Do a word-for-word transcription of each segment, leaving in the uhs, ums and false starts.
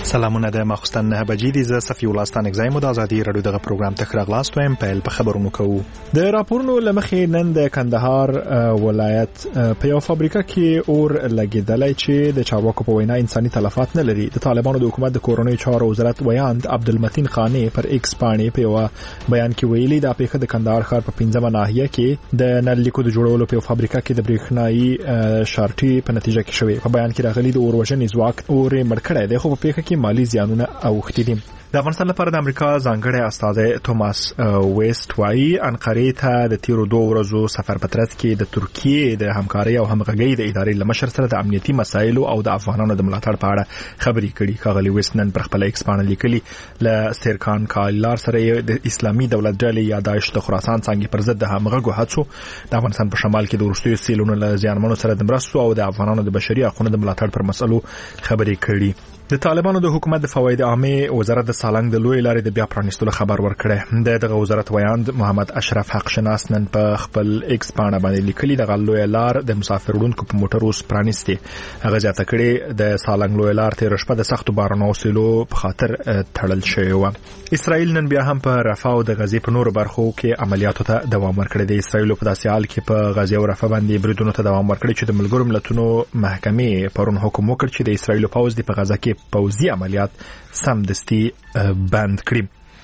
سلامونه د ماخستن نه بجې دي ز صفي ولستان اگزایم د ازادي رادیو دغه پروګرام ته خراغلاست وایم په په خبرونو کوو د راپورونو لمخې نن د کندهار ولایت په یو فابریکه کې اور لګیدلای چې د چارواکو په وینا انساني تلفات نه لري. د طالبانو د حکومت د کورونی چارو وزارت ویاند عبدالمتین خانی پر ایکس باندې په یو بیان کې ویلي د پیښه د کندهار ښار په پنځمه ناحیه کې د نل لیکو د جوړولو په فابریکه کې د برېښنايي شارټي په نتیجه کې شوی. په بیان کې راغلي د اور وژنې ځواک اور مړکړی دی خو په پیښه کې مالی زیانونه اوښتي دي. د افغانستان لپاره د امریکا ځانګړی استازی توماس ویست وايي انقره ته د تیرو دوه ورځو سفر په ترڅ کې د ترکیه د همکارۍ او همغږۍ د ادارې لمشر سره د امنیتي مسایلو او د افغانانو د ملاتړ په اړه خبرې کړي. ښاغلي ویست نن پر خپل ایکس باندې لیکلي ل سیرکان کالار سره د اسلامي دولت ډلې یا داعش د خراسان څنګه پر ضد د همغږو هڅو د افغانستان په شمال کې د ورستیو سیلونو له زیانمنو سره د مرستو او د افغانانو د بشري حقوقو د ملاتړ پر مسلو خبرې کړي. د طالبانو د حکومت د فواید عامه وزارت د سالنګ د لوی لارې د بیا پرانیستلو خبر ورکړی. د دغه وزارت ویاند محمد اشرف حق شناس نن په خپل ایکس باندې باندې لیکلي د لوی لار د مسافر وړونکو په موټرو سپرانیستي. هغه ځاته کړي د سالنګ لوی لار تیر شپه د سختو بارانو سیلو په خاطر تړل شوی و. اسرائیل نن بیا هم په رفح او د غزې په نورو برخو کې عملیاتو ته دوام ورکړی دی. اسرائیل په داسې حال کې په غزې او رفح باندې بریدونو ته دوام ورکړي چې د ملګرو ملتونو محکمې پرون حکم وکړ چې د اسرائیل پوځ د په غزه کې پوځي عملیات سم دستي بند کړي.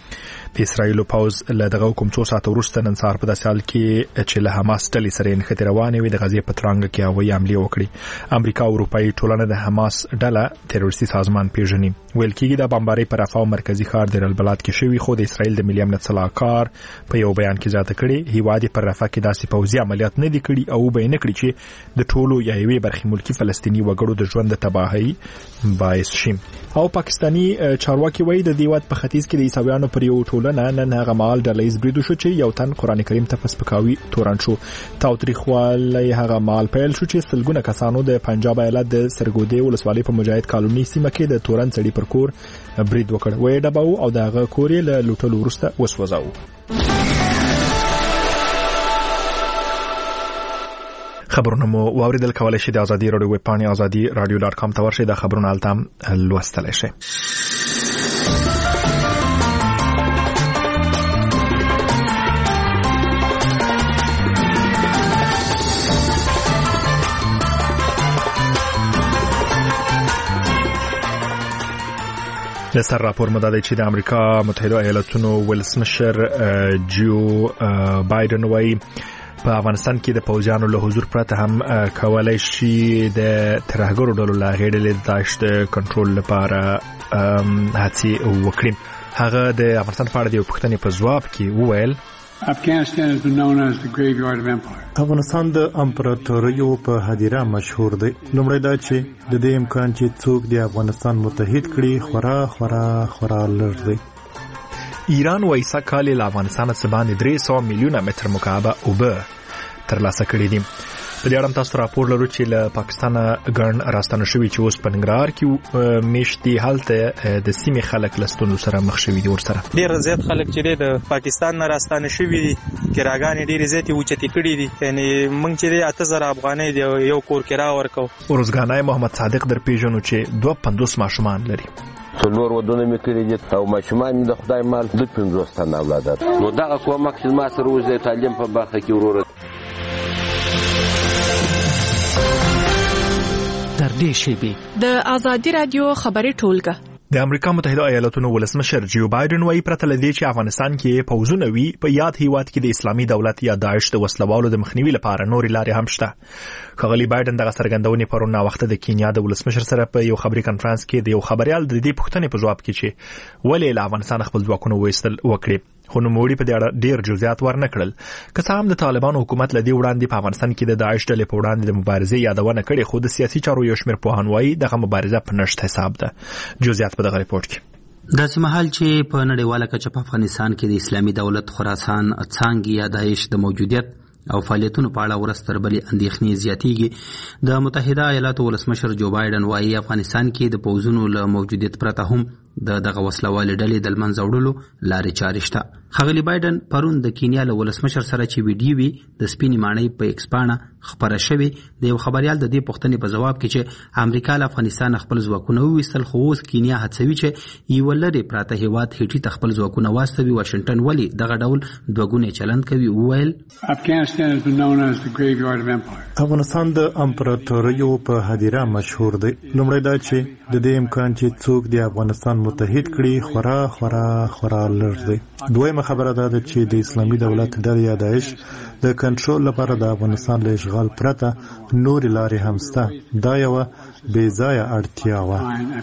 د اسرائیل پوځ له دغه حکم څو ساعت وروسته نن سهار په داسې حال کې چې له حماس ډلې سره نښتې روانې وي د غزې په ترانګ کې هوایي حملې وکړي. امریکا او اروپایي ټولنه د حماس ډله تروریستي سازمان پیژني. ویل کېږي د بمبارۍ پر رفح او مرکزی ښار د البلاد کې شوی خو د اسرائیل د ملي امنیت صلاحکار په یو بیان کې ځاته کړي هیواد پر رفح کې داسې پوځي عملیات نه دي کړي او بیان کړي چې د ټولو یا یوې برخې ملکی فلسطینی وګړو د ژوند د تباہي باعث شي. او پاکستانی چارواکي وایي د دیوات په ختیځ کې د عیسویانو پر یو ټولنه نن هغه مال ډلهیز بریدو شو چې یو تن قران کریم ته پسپکاوي تورن شو. تاوتریخوالی هغه مال پیل شو چې سلګونه کسانو د پنجاب ایالت د سرګودي ولسوالۍ په مجاهد کالونی سیمه کې د تورن سړي پر کور برید وکړ. وې ډباو او دغه کور یې له لوټلو وروسته وسوځاو. خبرونه مو واوریدل. کولای شئ د ازادي رادیو ویب پاڼې ازادي رادیو ډاټ کام ته ورشئ. د خبرونو التام لوستلای شئ. د سر راپور مدد چې د امریکا متحده ایالاتونو ولسمشر جو بایدن وايي په افغانستان کې د پوځیانو له حضور پرته هم کولای شي د ترهګرو ډلو له غېډې د داعش د کنټرول لپاره هڅې وکړي. هغه د افغانستان په اړه د پوښتنې په ځواب کې وویل Afghanistan has been known as the graveyard of empire. افغانستان د امپراتوریو په هدیره مشهور دی. لومړی دا چې د دې امکان چې څوک د افغانستان متحد کړي خورا خورا خورا لږ دی. ایران وایي سږ له افغانستان څخه باندې درې سوه میلیونه متر مکعب اوبه ترلاسه کړي دي. په دې اړه تاسو راپور لرو چې له پاکستان ګڼ راستانه شوي چې اوس په ننګرهار کې میشتي هلته د سیمې خلک له ستونزو سره مخ شوي دي. ورسره ډېر زیات خلک چې د پاکستان نه راستانه شوي دي کراګانې ډېرې زیاتې اوچتې کړي دي. یعنې موږ چې اته زره افغانۍ د یو کور کرا ورکو. ورزګانای محمد صادق در پیژنو چې دوه پنځوس ماشومان لري. څلور ودونه مې کړي دي او ماشومان د خدای مال د پنځوس تنه اولاد. نو دغه کومک چې ما سره وځي تعلیم په برخه کې وروره در دې شیبي د ازادي رادیو خبري ټولګه. د امریکا متحده ایالاتونو ولسمشر جو بایدن وايي پرته لدی چې افغانستان کې پوځونه وي په یاد هیواد کې د اسلامي دولت یا داعش د وسلوالو د مخنیوي لپاره نور لارې هم شته. ښاغلي بایدن دغه څرګندونې پرون وخت د کینیا د ولسمشر سره په یو خبري کانفرنس کې د یو خبريال د دې پوښتنې په ځواب کې چې ولې له افغانستان خپل ځواکونه وایستل وکړي خو نوموړي په دې اړه ډېر جزئیات ورنکړل. که څه هم د طالبانو حکومت له دې وړاندې په افغانستان کې د داعش ډلې په وړاندې د مبارزې یادونه کړې خو د سیاسي چارو یو شمېر پوهان وایي دغه مبارزه په نشت حساب ده. جزئیات په دغه ریپورت کې. داسې مهال چې په نړیواله کچه په افغانستان کې د اسلامي دولت خراسان څانګې یا داعش د موجودیت او فعالیتونو په اړه ورستر بلې اندېښنې زیاتېږي. د متحده ایالاتو ولسمشر جو بایدن وايي افغانستان کې د پوځونو له موجودیت پرته هم د دغه وسلوالې ډلې د لمنځه وړلو لارې چارې شته. ښاغلي بایدن پرون د کینیا له ولسمشر سره چې ویډیو وي د سپینې ماڼۍ په ایکس پاڼه خپره شوې د یو خبریال د دې پوښتنې په ځواب کې چې امریکا له افغانستان خپل ځواکونه وویستل، خو اوس کینیا هڅوي چې یوه لرې پراته هیواد هیټي ته خپل ځواکونه واستوي. واشنګټن ولې دغه ډول دوه ګونی چلند کوي؟ وویل افغانستان د امپراتوریو په هدیره مشهور دی. لومړی دا چې د دې امکان چې څوک د افغانستان متحد کړي خورا خورا خورا لږ دی. دویمه خبره دا ده چې د اسلامي دولت ډلې یا داعش د کنټرول لپاره د افغانستان له اشغال پرته نورې لارې هم شته. دا یوه بې ځایه اړتیا وه.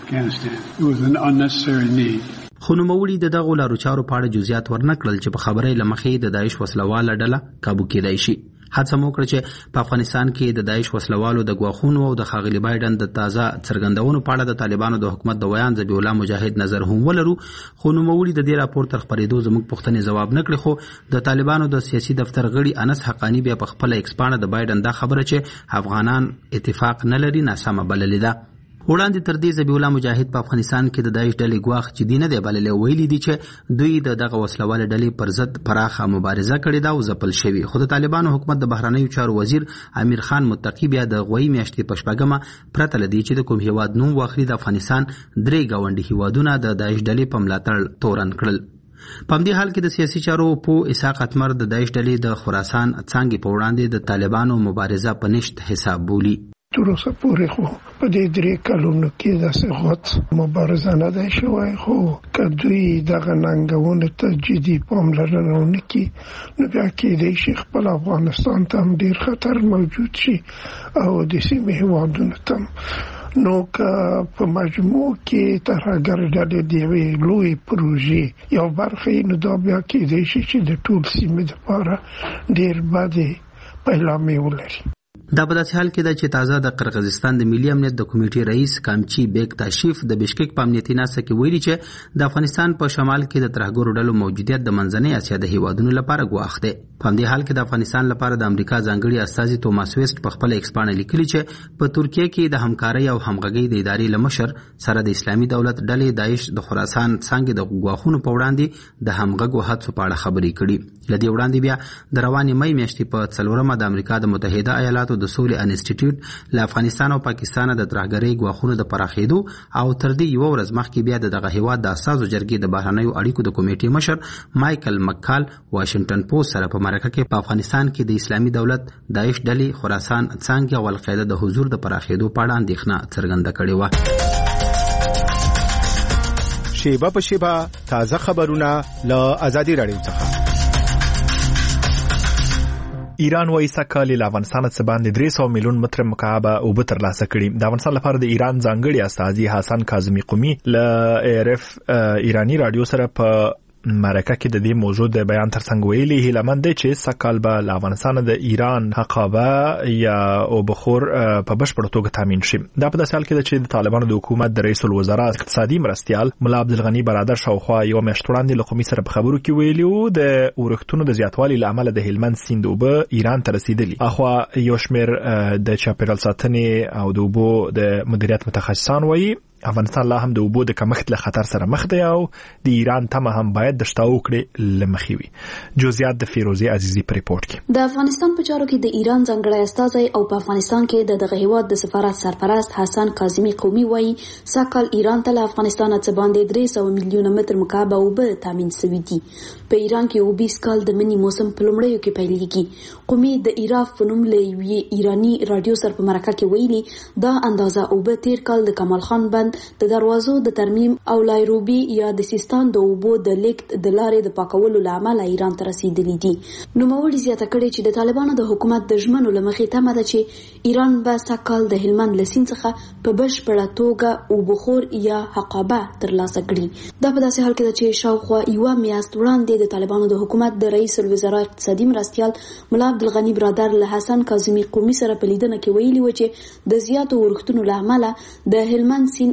خو نوموړي د دغو لارو چارو په اړه جزئیات ورنه کړل چې په خبرې له مخې د داعش وسلواله ډله کابو کېدای شي. هڅه مو وکړه چې په افغانستان کې د داعش وسلوالو د ګواښونو او د ښاغلي بایدن د تازه څرګندونو په اړه د طالبانو د حکومت د ویان ذبیح الله مجاهد نظر هم ولرو. خو نوموړي د دې راپور تر خپرېدو زموږ پوښتنې ځواب نه کړې. خو د طالبانو د سیاسي دفتر غړي انس حقانی بیا په خپله ایکس پاڼه د بایدن دا خبره چې افغانان اتفاق نه لري ناسمه بللې ده. وړاندې تر دې ذبیح الله مجاهد په افغانستان کې د داعش ډلې ګواښ چې دی نه دی بللی، ویلي دي چې دوی د دغه وسلوالې ډلې پر ضد پراخه مبارزه کړې ده او ځپل شوي. خو د طالبانو حکومت د بهرنیو چارو وزیر امیر خان متقي بیا د غوی میاشتې په شپږمه پرته له دې چې د کوم هیواد نوم واخلي د افغانستان درې ګاونډي هیوادونه د داعش ډلې په ملاتړ تورن کړل. په همدې حال کې د سیاسي چارو پوه اسحاق اتمر د داعش ډلې د خراسان څانګې په وړاندې د طالبانو مبارزه په نشت حساب بولي. تر اوسه پورې خو په دې درې کلونو کې داسې غوڅ مبارزه نه ده شوې، خو که دوی دغه ننګونو ته جدي پاملرنه ونه کړي نو بیا کېدای شي خپل افغانستان ته هم ډېر خطر موجود شي او د سیمې هېوادونو ته. نو که په مجموع کې ترهګر ډلې د یوې لویې پروژې یو برخه نو دا بیا کېدای شي چې د ټول سیمې دپاره ډېر بدې پیلامې ولري. دا په داسې حال کې ده چې تازه د قرغیزستان د ملي امنیت د کمیټې رئیس کامچی بیگ تاشیف د بشکک په امنیتي ناسته کې ویلي چې د افغانستان په شمال کې د ترهګرو ډلو موجودیت د منځنۍ اسیا د هیوادونو لپاره ګواښ دی. په همدې حال کې د افغانستان لپاره د امریکا ځانګړي استازي توماس ویسټ په خپل ایکس پاڼه لیکلي چې په ترکیه کې د همکارۍ او همغږۍ د ادارې له مشر سره د اسلامي دولت ډلې داعش د خراسان څانګې د ګواښونو په وړاندې د همغږو هڅو په اړه خبرې کړي. له دې وړاندې بیا د روانې مۍ میاشتې په څلورمه د امریکا د متحده ایالاتو د سولې انسټیټیوټ له افغانستان او پاکستان د ترهګرۍ ګواښونو د پراخېدو او تر دې یوه ورځ مخکې بیا د دغه هیواد د اساسو جرګې د بهرنیو اړیکو د کمیټې مشر مایکل مکال واشنګټن پوسټ سره په مرکه کې په افغانستان کې د اسلامي دولت داعش ډلې خراسان څانګې او القاعده د حضور د پراخېدو په اړه اندېښنه څرګنده کړې وه. شیبه په شیبه تازه خبرونه له ازادي راډیو څخه. ایران وايي سکهال له افغانستان څخه باندې درې سوه میلیون متر مکعب اوبه ترلاسه کړي. د افغانستان لپاره د ایران ځانګړي استازي حسن کاظمي قومي له ایرف ایرانی رادیو سره په مرکه کې د دې موضوع د بیان ترڅنګ ویلي هیلمند چې سکهال به له افغانستان د ایران حقابه یا اوبخور په بشپړ توګه تامین شي. دا په داسې حال کې چې د طالبانو د حکومت د رئیس الوزرا اقتصادي مرستیال ملا عبدالغني برادر شاوخوا یو میاشت وړاندې له قومي سره په خبرو کې ویلي وو د اورښتونو د زیاتوالي له امله د هلمند سیند اوبه ایران ته رسیدلي. اخوا یو شمېر د چاپیریال ساتنې او د اوبو د مدیریت متخصصان وایي افغانستان لا هم د اوبو د کمښت له خطر سره مخ دی او د ایران تمه هم باید د شتاو کړي لمخې وي. جزئیات د فیروزي عزیزي په ریپورت کې. د افغانستان په چارو کې د ایران ځانګړی استازی او په افغانستان کې د دغه هیواد د سفارت سرپرست حسن کاظمي قومي وایي سکهال ایران ته له افغانستان څخه باندې درې سوه میلیونه متر مکعب اوبه تامین شوي دي. په ایران کې اوبیس کال د منی موسم په لومړیو کې پیلېږي. قومي د ایراف په نوم له یوې ایراني رادیو سره په مرکه کې ویلي دا اندازه اوبه تیر کال د کمال خان بند د دروازو د ترمیم او لایروبي یا د سیستان د اوبو د لیکت د لارې د پاکولو لامل ایران ته رسیدلي دي. نو مولي زیاته کړي چې د طالبانو د حکومت د ژمنو لمخې تمه ده چې ایران به سکهال د هلمند لسین څخه په بشپړه توګه اوبخور یا حقابه ترلاسه کړي. دا په داسې حال کې ده چې شاوخوا یوه میاشت وړاندې د طالبانو د حکومت د رئیس الوزرا اقتصادي مرستیال ملا عبدالغني برادر له حسن کاظمي قومي سره په لیدنه کې ویلي و چې د زیاتو اورښتونو له امله د هلمند سیند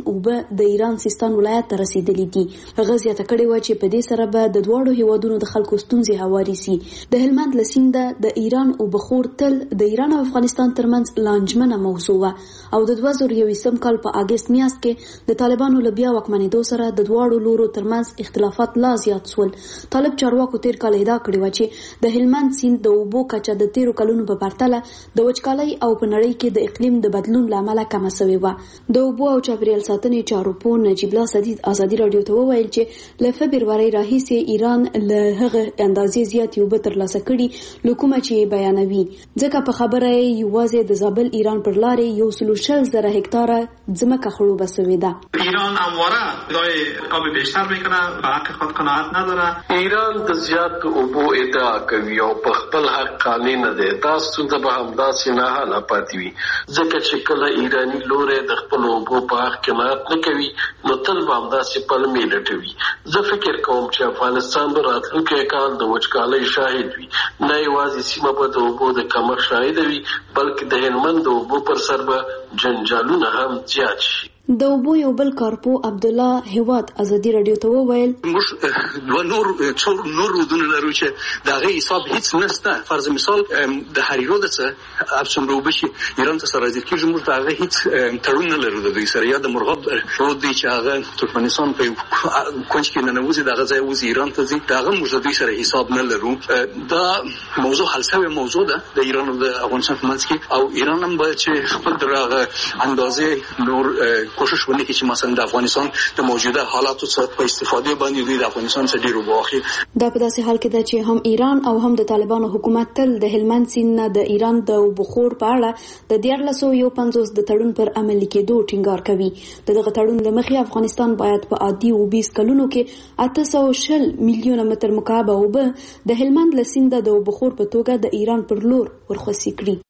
اوبه د ایران سیستان ولایت ته رسیدلې دي. هغه زیاته کړې و چې په دې سره به د دواړو هیوادونو د خلکو ستونزې هواري سي. د هلمند له سینده د ایران اوبخور تل د ایران او افغانستان ترمنځ لانجمنه موضوع و او د دوه زره یویشتم کال په اگست میاشت کې د طالبانو له بیا واکمنېدو سره د دواړو لورو ترمنځ اختلافات لا زیات شول. طالب چارواکو تیر کال ادعا کړې و چې د هلمند سیند د اوبو کچه د تیرو کلونو په پرتله د وچکالۍ او په نړۍ کې د اقلیم د بدلون له امله کمه شوې وه. د اوبو او چاپیریال ساتنې چارو پوه نجیب الله سدید ازادي راډیو ته وویل چې له فبرورۍ راهیسې ایران له هغه اندازې زیاتې اوبه ترلاسه کړي له کومه چې بیانوي، ځکه په خبره یې یوازې د زابل ایران پر لارې یو سلو شل زره هکتاره ځمکه خړوبه شوې ده. ایران همواره ادعای آب بیشتر میکنه، به حق خود قناعت نداره. ایران د زیات اوبو ادعا کوي او په خپل حق قانع نه دی. تاسو ته به همداسې نه حاله پاتې وي، ځکه چې کله ایرانی لوري د خپل اوبو په حق قناعت نه کوي نو تل به همداسې پلمې لټوي. زه فکر کوم چې افغانستان به راتلونکی کال د وچکالۍ شاهد وي. نه یوازې سیمه به د اوبو د کمښت شاهد وي، بلکې د هلمند د اوبو پر سر به جنجالونه هم زیات شي. د اوبو یو بل کارپو عبدالله هیواد ازادي راډیو ته وویل موږ دوه نور څو نور ودونه لرو چې د هغې حساب هیڅ نشته. فرض مثال د هریرود څخه اب څومره اوبه چې ایران ته سره راځي کېږي موږ د هغې هیڅ تړون نه لرو د دوی سره. یا د مرغاب رود دی چې هغه ترکمنستان په کونج کې ننوځي د هغه ځای وځي ایران ته ځي، د هغه موږ د دوی سره حساب نه لرو. دا موضوع حل شوې موضوع ده د ایران او د افغانستان په منځ کې، او ایران هم باید چې خپل د هغه اندازې نور کوشش ونه کړي چې مثلا د افغانستان د موجوده حالاتو څخه په استفاده باندې دوی د افغانستان څخه ډیر وباخي. دا په داسې حال کې ده چې هم ایران او هم د طالبانو حکومت تل د هلمند سیند نه د ایران د اوبخور په اړه د دیارلس سوه یو پنځوس د تړون پر عملي کېدو ټینګار کوي. د دغه تړون له مخې افغانستان باید په عادي اوبیس کلونو کې اته سوه شل میلیونه متر مکعب اوبه د هلمند له سیند د اوبخور په توګه د ایران پر لور ورخوسي کړي.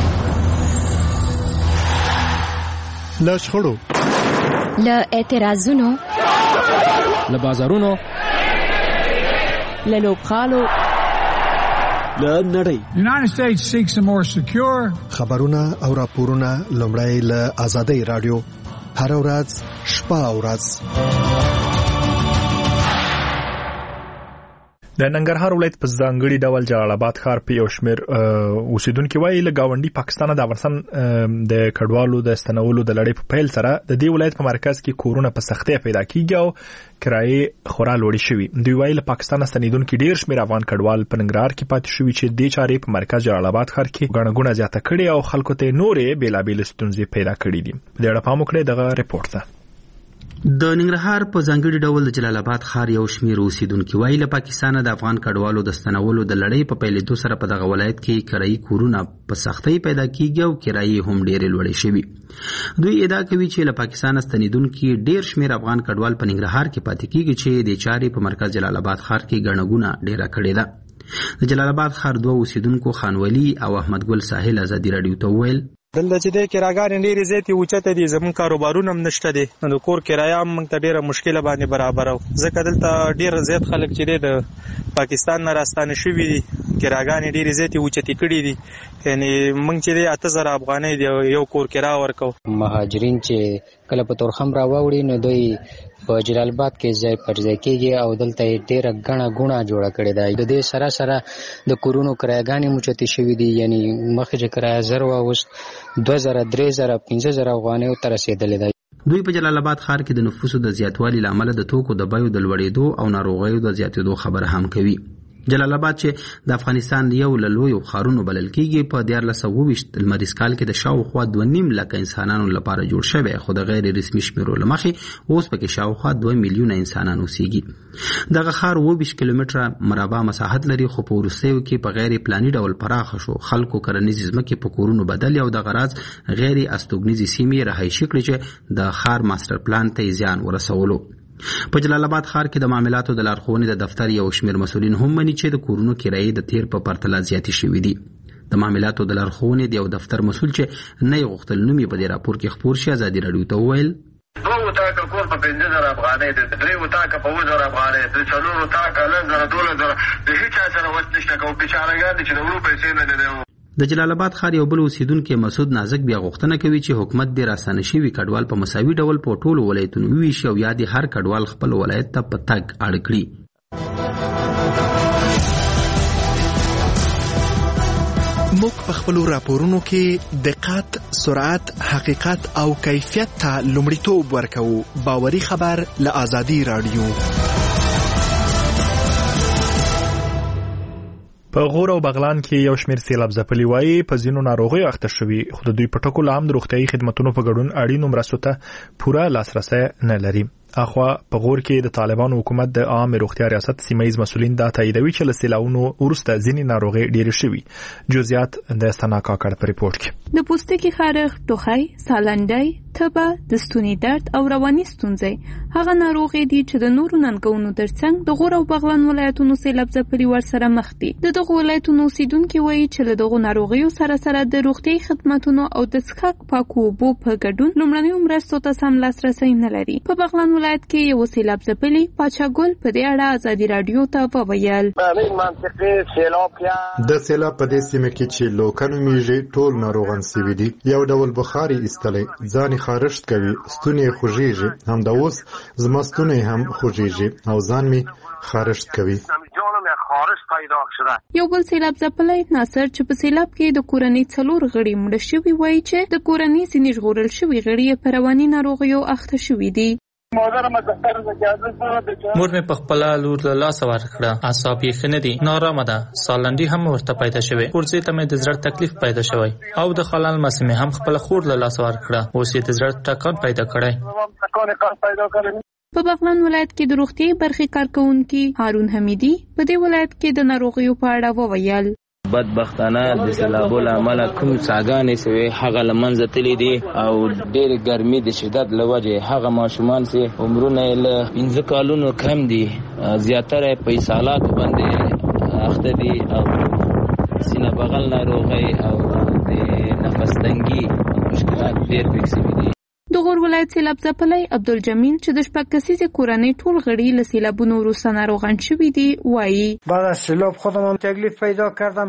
له شخړو، له اعتراضونو، له بازارونو، له لوبغالو، له نړۍ. United States seeks a more secure. خبرونه او راپورونه لومړی له آزادۍ رادیو هر ورځ شپه او ورځ. د ننګرهار ولایت په ځانګړي ډول جلال آباد ښار په یو شمېر اوسیدونکو وایي له ګاونډي پاکستان د افغانستان د کډوالو د ستنولو د لړۍ په پیل سره د دې ولایت په مرکز کې کورونه په سختۍ پیدا کیږي او کرایې خورا لوړې شوي. دوی وایي له پاکستان ستنیدونکو ډیر شمېر افغان کډوال په ننګرهار کې پاتې شوي چې د چارې په مرکز جلال آباد ښار کې ګڼه ګوڼه زیاته کړې او خلکو ته نورې بیلابېلې ستونزې پیدا کړې دي. په دې اړه پام وکړئ دغه ریپورت ته. د ننګرهار په ځانګړي ډول د جلال آباد ښار یو شمېر اوسیدونکي وایي له پاکستانه د افغان کډوالو د ستنولو د لړۍ په پیلېدو سره په دغه ولایت کې کرایي کورونه په سختۍ پیدا کیږي او کرایې هم ډېرې لوړې شوي. دوی ادعا کوي چې له پاکستانه ستنېدونکي ډېر شمېر افغان کډوال په ننګرهار کې پاتې کیږي چې د چارې په مرکز جلال آباد ښار کې ګڼه ګوڼه ډېره کړې ده. د جلال آباد ښار دوه اوسیدونکو خانولي او احمد ګل ساحل ازادي راډیو ته وویل دلته چې د کراګانې ډېرې زیاتې اوچته دي، زموږ کاروبارونه هم نشته دي، د کور کرایه هم موږ ته ډېره مشکله باندې برابره وه، ځکه دلته ډېر زیات خلک چې دی د پاکستان نه راستانه شوي دي، کراګانې ډېرې زیاتې اوچتې کړي دي. یعنې موږ چې دی اته زره افغانۍ د یو کور کرا ورکو. مهاجرین چې کله په تورخم راوړي نو دوی په جلال آباد کې ځای پر ځای کېږي او دلته یې ډېره ګڼه ګوڼه جوړه کړې ده. د دې سره سره د کورونو کرایهګانې هم اوچتې شوي دي، یعنې مخکې چې کرایه زر وه اوس دوه زره درې زره پنځه زره افغانیو ته رسېدلې ده. دوی په جلال آباد ښار کې د نفوسو د زیاتوالي له امله د توکو د بیو د لوړېدو او ناروغیو د زیاتېدو خبره هم کوي. جلال آباد چې د افغانستان یو له لویو ښارونو بلل کېږي په دیارلس سوه اووه ویشت لمریز کال کې د شاوخوا دوه نیم لکه انسانانو لپاره جوړ شوی، خو د غیر رسمي شمېرو له مخې اوس پکې شاوخوا دوه میلیونه انسانان اوسېږي. دغه ښار اووه ویشت کیلومتره مربع مساحت لري، خو په وروستیو کې په غیر پلاني ډول پراخه شو. خلکو کرنیزې ځمکې په کورونو بدلې او دغه راز غیر استوګنیزې سیمې رهایشي کړې چې د ښار ماسټر پلان ته یې زیان ورسولو. په جلال آباد ښار کې د معاملاتو د لارښوونې د دفتر یو شمېر مسؤلین هم مني چې د کورونو کرایې د تیر په پرتله زیاتې شوي دي. د معاملاتو د لارښوونې د یو دفتر مسؤل چې نه یې غوښتل نوم یې په دې راپور کې خپور شي ازادي راډیو ته وویل دوه وطاقه کور په پنځه زره افغانۍ دی، درې وطاقه په اووه زره افغانۍ دی، څلور وطاقه لس زره دولس زره د هېچا سره وس نشته. که بیچارهګان دي چې د وړو پیسې نه لري د جلال آباد ښار یو بل اوسیدونکو مسعود نازک بیا غوښتنه کوي چې حکومت د راسانه شوي کډوال په مساوي ډول په ټولو ولایتونو وویشي او یا د هر کډوال خپل ولایت ته په تګ اړ کړي. موږ په خپلو راپورونو کې دقت، سرعت، حقیقت او کیفیت ته لومړیتوب ورکوو. باوري خبر له آزادي رادیو. په غور او بغلان کې یو شمېر سیلاب ځپلي وایي په ځینو ناروغیو اخته شوي، خو د دوی په ټکو له هم د روغتیايي خدمتونو په ګډون اړینو مرستو ته پوره لاسرسی نه لري. اخوا په غور کې د طالبانو حکومت د عامه روغتیا ریاست سیمایي مسؤلین دا تاییدوي چې له سیلاونو وروسته ځینې ناروغۍ ډېرې شوي. جزئیات د سنا کاکړ په ریپورت کې. د پوستکي خارښ، ټوخی، سالنډۍ، تبه، د ستوني درد او رواني ستونزې هغه ناروغۍ دي چې د نورو ننګونو ترڅنګ د غور او بغلان ولایتونو سیلاب ځپلي ورسره مخ دي. د دغو ولایتونو اوسیدونکي وایي چې له دغو ناروغیو سره سره د روغتیايي خدمتونو او د څښاک پاکو اوبو په ګډون لومړنیو مرستو ته سم لاسرسی نه لري. په بغلان ولایت کې یو سیلاب ځپلي پاچا ګل په دې اړه ازادي رادیو ته وویل. د سیلاب په دې سیمه کې چې لوکانو میږي ټول ناروغان سوي دي. یو ډول بخاري ایستلې، ځان خارښت کوي، ستونی خوږیږي، هم د اوس زما ستونی هم خوږیږي او ځان می خارښت کوي. یو بل سیلاب ځپلی ناصر چې په سیلاب کې د کورنۍ څلور غړي مړه شوي وایي چې د کورنۍ ځینې ژغورل شوي غړي په رواني ناروغیو اخته شوي دي. مور مې په خپل لور له لاسه ورکړه، اعصاب یې ښه نه دي، نارامه ده، سالنډي هم ورته پیدا شوې، ورځې ته مې د زړه تکلیف پیدا شوی او د خلال مس مې هم خپل خور له لاسه ورکړه، اوس یې د زړه ټکان پیدا کړی. په بغلان ولایت کې د روغتیايي برخې کارکونکي هارون حمیدي په دې ولایت کې د ناروغیو په اړه وویل. بدبختانه د سیلابو له امله کوم څاګانې سوې هغه له منځه تللي دي او ډېرې ګرمي د شدت له وجې هغه ماشومان چې عمرونه یې له پنځه کالونو کم دي زیاتره یې په اسهالاتو باندې اخته دي او سینه بغل ناروغۍ او د نفس تنګي مشکلات ډېر پکې سوي دي. د غور ولایت سیلاب ځپلی عبدالجمیل چې د شپږ کسیزې کورنۍ ټول غړي له سیلابونو وروسته ناروغان شوي دي وایي. بعد از سیلاب خودم هم تکلیف پیدا کردم.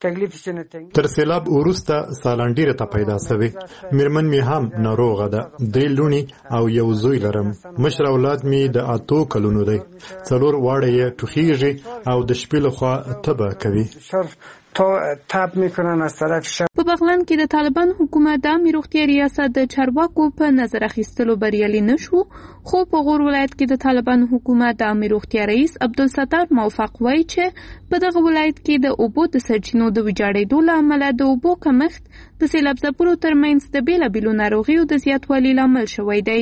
تر سیلاب وروسته سالنډي راته پیدا شوی، میرمن می هم ناروغه ده، درې لونی او یو زوی لرم. مشر اولاد می د اتو کلونو دی، څلور واړه یې ټوخیږي او د شپې لخوا تبه کوي. تاب میکنن از طرف شب. په بغلان کې د طالبان حکومت د عامه روغتیا ریاست د چارواکو په نظر اخیستلو بریالي نشو، خو په غور ولایت کې د طالبان حکومت د عامه روغتیا رئیس عبدالستار موفق وایي چې په دغه ولایت کې د اوبو د سرچینو د ویجاړېدو له امله د اوبو کمښت د سیلاب ځپلو ترمنځ د بېلابېلو ناروغیو د زیاتوالي لامل شوی دی.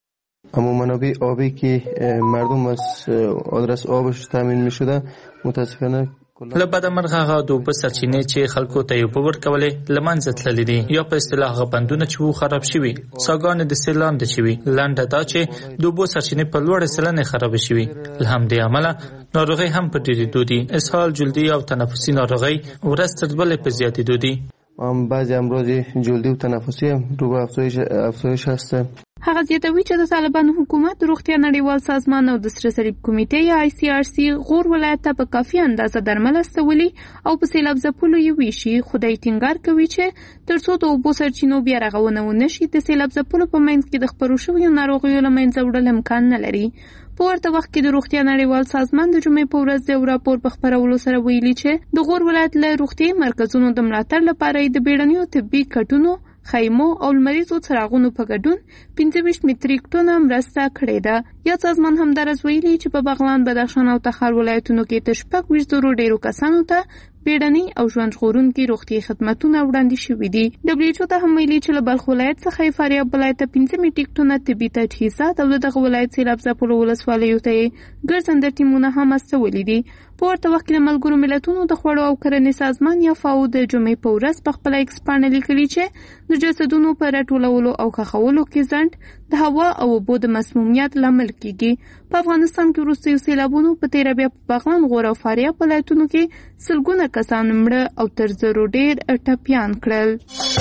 اما منابع آبی که مردم از آدرس آبش تامین می شده متاسفانه له بده مرغه هغه د اوبه سرچینې چې خلکو ته یې اوبه ورکولې له منځه تللي دي، یا په اصطلاح هغه بندونه چې وو خراب شوي، څاګانې د سیل لاندې شوي. لنډه دا چې د اوبو سرچینې په لوړې سلنې خرابې شوي، له همدې امله ناروغۍ هم په ډېرېدو دي. اسهال، جلدي او تنفسي ناروغۍ ورځ تر بلې په زیاتېدو دي. بعضی امراض جلدی و تنفسی هم رو به افزایش افزایش هسته. هغه زیاتوي چې د طالبانو حکومت د روغتیا نړیوال سازمان او د سره صلیب کمیټې یا آی سی آر سی غور ولایت ته په کافي اندازه درمل استولي او په سیلاب ځپلو یې ویشي. خدای ټینګار کوي چې تر څو د اوبو سرچینو بیا رغونه ونه شي د سیلاب ځپلو په منځ کې د خپرو شویو ناروغیو له منځه وړل امکان نه لري. په ورته وخت کې د روغتیا نړیوال سازمان د جمعې په ورځ د راپور په خپرولو سره ویلي چې د غور ولایت له روغتیايي مرکزونو د ملاتړ لپاره د بیړنیو طبي کټونو، خیمو او لمریزو څراغونو په ګډون پنځه ویشت متریک ټنه مرسته کړې ده. یا سازمان همدارس ویلي چې په بغلان، بدخشان او تخار ولایتونو کې تر شپږ ویشت زرو ډېرو کسانو ته بیړني او ژوند ژغورونکي روغتیايي خدمتونه وړاندې شوي دي. ډبلیو ایچ او ته هم ویلي چې له بلخ ولایت څخه یې فاریاب ولایت ته پنځه متریک ټنه طبي تجهیزات او دغه ولایت سیلاب ځپلو ولسوالیو ته یې ګرځنده ټیمونه هم استولي دي. په ورته وخت کې د ملګرو ملتونو د خوړو او کرنې سازمان یا فاو د جمعې په ورځ په خپله ایکس پاڼه لیکلي چې د جسدونو په راټولولو او ښخولو کې ځنډ د هوا او اوبو د مسمومیت لامل کیږي. په افغانستان کې وروستیو سیلابونو په تیره بیا په بغلان، غور او فاریاب ولایتونو کې سلګونه کسان مړه او تر زرو ډېر ټپیان کړل.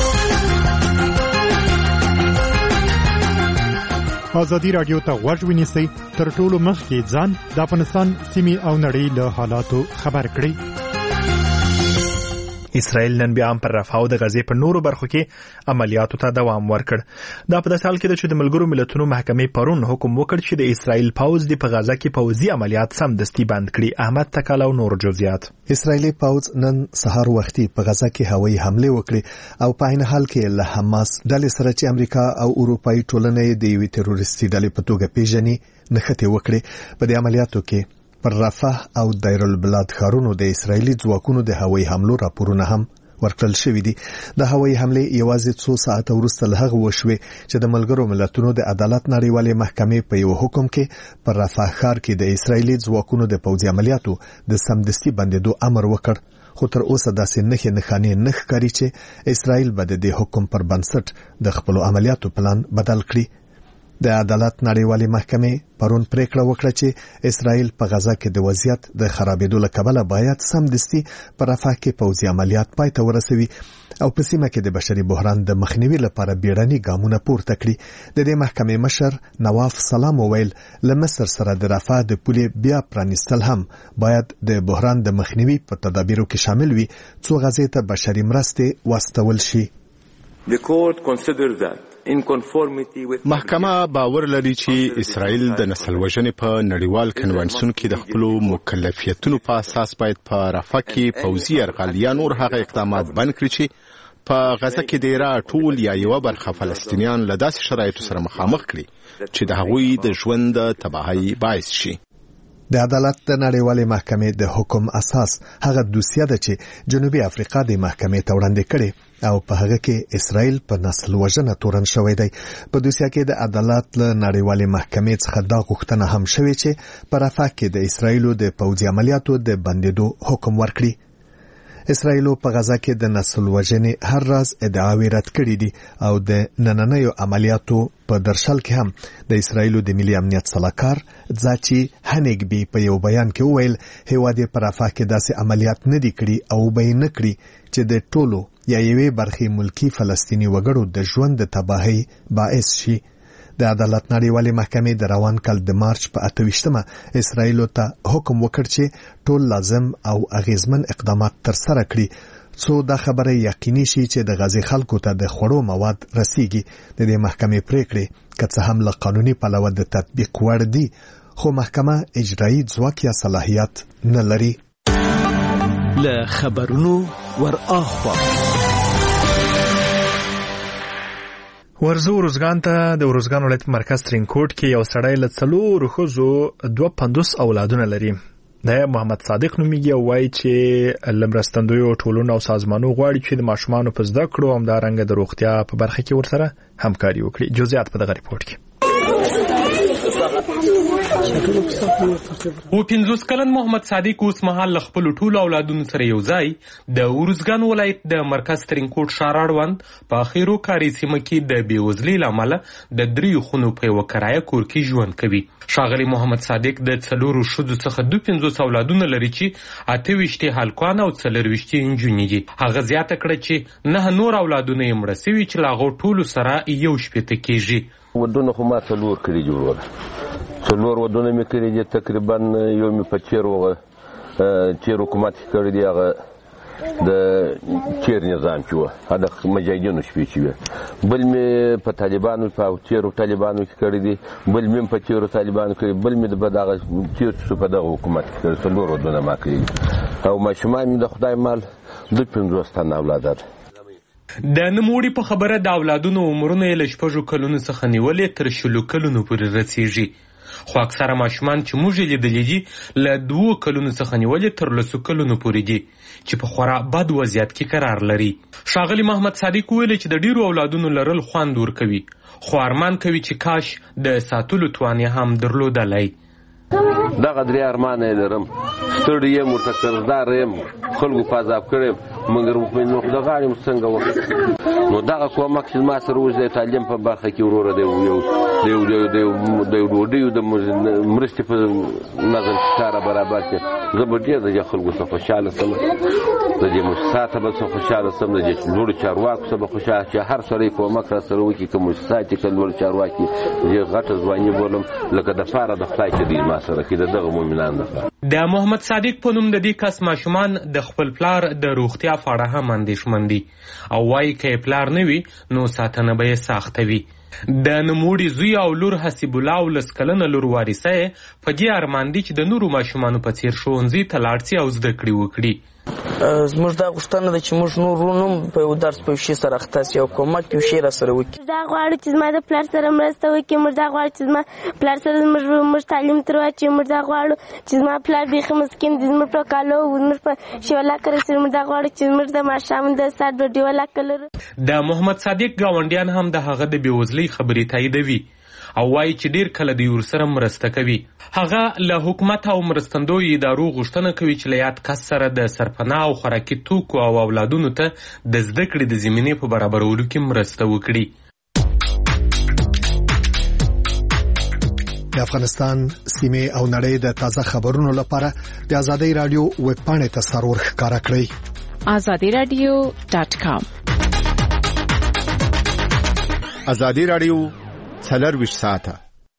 ازادي رادیو ته غوږ ونیسئ، تر ټولو مخکې ځان د افغانستان سیمې او نړۍ له حالاتو خبر کړئ. اسرائیل نن بیا هم پر رفح او د غزې په نورو برخو کې عملیاتو ته دوام ورکړ. دا په داسې حال کې ده چې د ملګرو ملتونو محکمې پرون حکم وکړ چې د اسرائیل پوځ د په غزه کې پوځي عملیات سمدستي بند کړي. احمد تکل او نور جزئیات. اسرائیلي پوځ نن سهار وختي په غزه کې هوایي حمله وکړي او په عین حال کې له حماس ډلې سره چې امریکا او اروپایي ټولنې د یوې تروریستي ډلې په توګه پیژني نښتې وکړي. په دې عملیاتو کې پر رفح او دیر البلاد ښارونو د اسرائیلي ځواکونو د هوایي حملو راپورونه هم ورکړل شوي دي. د هوایي حملې یوازې څو ساعته وروسته له هغه وشوې چې د ملګرو ملتونو د عدالت نړیوالې محکمې په یو حکم کې پر رفح ښار کې د اسرائیلي ځواکونو د پوځي عملیاتو د سمدستي بندېدو امر وکړ. خو تر اوسه داسې نښې نښانې نه ښکاري چې اسرائیل به د دې حکم پر بنسټ د خپلو عملیاتو پلان بدل کړي. د عدالت نړیوالې محکمې پرون پریکړه وکړه چې اسرائیل په غزه کې د وضعیت د خرابېدو له کبله باید سمدستي په رفح کې پوځي عملیات پای ته ورسوي او په سیمه کې د بشري بحران د مخنیوي لپاره بیړني ګامونه پورته کړي. د دې محکمې مشر نواف سلام وویل له مصر سره د رفح د پولې بیا پرانیستل هم باید د بحران د مخنیوي په تدابیرو کې شامل وي څو غزې ته بشري مرستې واستول شي. The court considered that محکمه باور لري چې اسرائیل د نسل وژنې په نړیوال کنونسیون کې د خپلو مکلفیتونو په اساس باید په رفح کې پوځي یرغل یا نور هغه اقدامات بند کړي چې په غزه کې ډیره ټول یا یوه برخه فلسطینیان له داسې شرایطو سره مخامخ کړي چې د هغوی د ژوند د تباهۍ باعث شي. د عدالت د نړیوالې محکمې د حکم اساس هغه دوسیه ده چې جنوبي افریقا د محکمې ته وړاندې کړي او په هغه کې اسرائیل په نسل وژنه تورن شوی دی. په دوسیه کې د عدالت له نړیوالې محکمې څخه دا غوښتنه هم شوې چې په رفح کې د اسرائیلو د پوځي عملیاتو د بندېدو حکم ورکړي. اسرائیلو په غزه کې د نسل وژنې هر راز ادعاوې رد کړې دي او د نننیو عملیاتو په درشل کې هم د اسرائیلو د ملي امنیت سلاکار ځاچی هنګبي په یو بیان کې وویل هیواد په رفح کې داسې عملیات نه دي کړي او به نه کړي چې د ټولو یا یوې برخې ملکی فلسطینی وګړو د ژوند د تباهۍ باعث شي. د عدالت نړیوالې محکمې د روان کال د مارچ په اته ویشتمه اسرائیلو ته حکم وکړ چې ټول لازم او اغیزمن اقدامات ترسره کړي څو دا خبره یقیني شي چې د غزې خلکو ته د خوړو مواد رسیږي. د دې محکمې پریکړې که څه هم له قانوني پلوه د تطبیق وړ دي خو محکمه اجرایي ځواک یا صلاحیت نه لري. له خبرونو ور اخوا ورزو ورزګان ته د ورزګان ولایت مرکز ترینکوټ کې یو سړی له څلورو ښځو دوه پنځوس اولادونه لري. د محمد صادق نومیږي او وایي چې له مرستندویو ټولنو او سازمانونو غواړي چې د ماشومانو په زده کړو او همدارنګه د روغتیا په برخه کې ورسره همکاري وکړي. جزئیات په دغه ریپورت کې. و پنځوس کلن محمد صادق اوس مهال له خپلو ټولو اولادونو سره یو ځای د ورزګان ولایت د مرکز ترینکوټ ښار اړوند په اخیرو کاري سیمه کې د بېوزلۍ له امله د دریو خونو په یوه کرایه کور کې ژوند کوي. ښاغلی محمد صادق د څلورو ښځو څخه دوه پنځوس اولادونه لري چې اته ویشتې هلکان او څلور ویشتې نجونې دي. هغه زیاته کړه چې نه نور اولادونه یې مړه سوي چې له هغو ټولو سره یو شپېته کېږي. ودونه خو ما څلور کړي دي وروره څلور ودونه مې کړي دي تقریبا یو مې په چیر وغه چیر حکومت کړی دی هغه د چیر نظام چې وه هغه د مجاهدینو شپې چې وې بل مې په طالبانو په چیرو طالبانو کې کړی دی بل مې په چیرو طالبانو کړی بل مې د دغه چیر چې په دغه حکومت کې کړی څلور ودونه ما کړي او ماشومان مې د خدای مال دوه پنځوس تنه اولاد ده. د نوموړي په خبره د اولادونو عمرونه یې له شپږو کلونو څخه نیولې تر شلو کلونو پورې رسیږي. خو اکثره ماشومان چې موږ یې لیدلي دي له دوو کلونو څخه نیولې تر لسو کلونو پورې دي چې په خورا بد وضعیت کې قرار لري. ښاغلي محمد صادق ویلي چې د ډیرو اولادونو لرل خوند ورکوي خو ارمان کوي چې کاش د ساتلو توان یې هم درلودلی. دغه درې ارمان یې لرم ستړی یم ورته قرضدار یم خلکو په عذاب کړی یم مګر نو د غاړې څنګه وکړو نو دغه کومک چې ما سره اوس د تعلیم په برخه کې وروره دی یو د یو د ډوډۍ د مرستې په نظم کې کار برابر کړي. زه به ډېر د دې خلکو څخه خوشحاله سم، د دې مؤسساتو به څخه خوشحاله سم، د دې لوړو چارواکو څخه به خوشحاله چې هر سړی کومک راسره وکړي، که مؤسسات چې که لوړ چارواکي دې غټه ځواني بولم لکه د پاره د خدای چې دوی ما سره کړي د دغه مؤمنان دپاره. د محمد صادق په نوم د دې کس ماشومان د خپل پلار د روغتیا په اړه هم اندېښمن دي او وایي که یې پلار نه وي نو ساتنه به یې سخته وي. د نوموړي زوی او لور حسیب الله او لس کلنه لور وارثه یې په دې ارمان دي چې د نورو ماشومانو په څیر ښوونځي ته لاړ شي او زده کړې وکړي. زموږ دا غوښتنه ده چې موږ نور هم په یو درس په یو شي سره اخته سي او کومک یو شي راسره وکړي. دا غواړو چې زما د پلار سره مرسته وکړي، موږ دا غواړو چې زما پلار سره موږ تعلیم تر واچوي، موږ دا غواړو چې زما پلار بیخي مسکین دی، زموږ په کالو زموږ په شیولاکه رسېږي، موږ دا غواړو چې زموږ د ماښام د ساعت ډوډۍ ولاکه لرو. د محمد صادق ګاونډیان هم د هغه د بېوزلۍ خبرې تاییدوي او وایي چې ډیر کله دوی ورسره مرسته کوي. هغه له حکومت او مرستندویو ادارو غوښتنه کوي چې له یاد کس سره د سرپناه او خوراکي توکو او اولادونو ته د زده کړې د زمینې په برابرولو کې مرسته وکړي. د افغانستان سیمې او نړۍ د تازه خبرونو لپاره د آزادۍ رادیو ویب پاڼې ته سرور ښکارا کړئ آزادی رادیو ډاټ کام. آزادی رادیو څلرویشت ساعته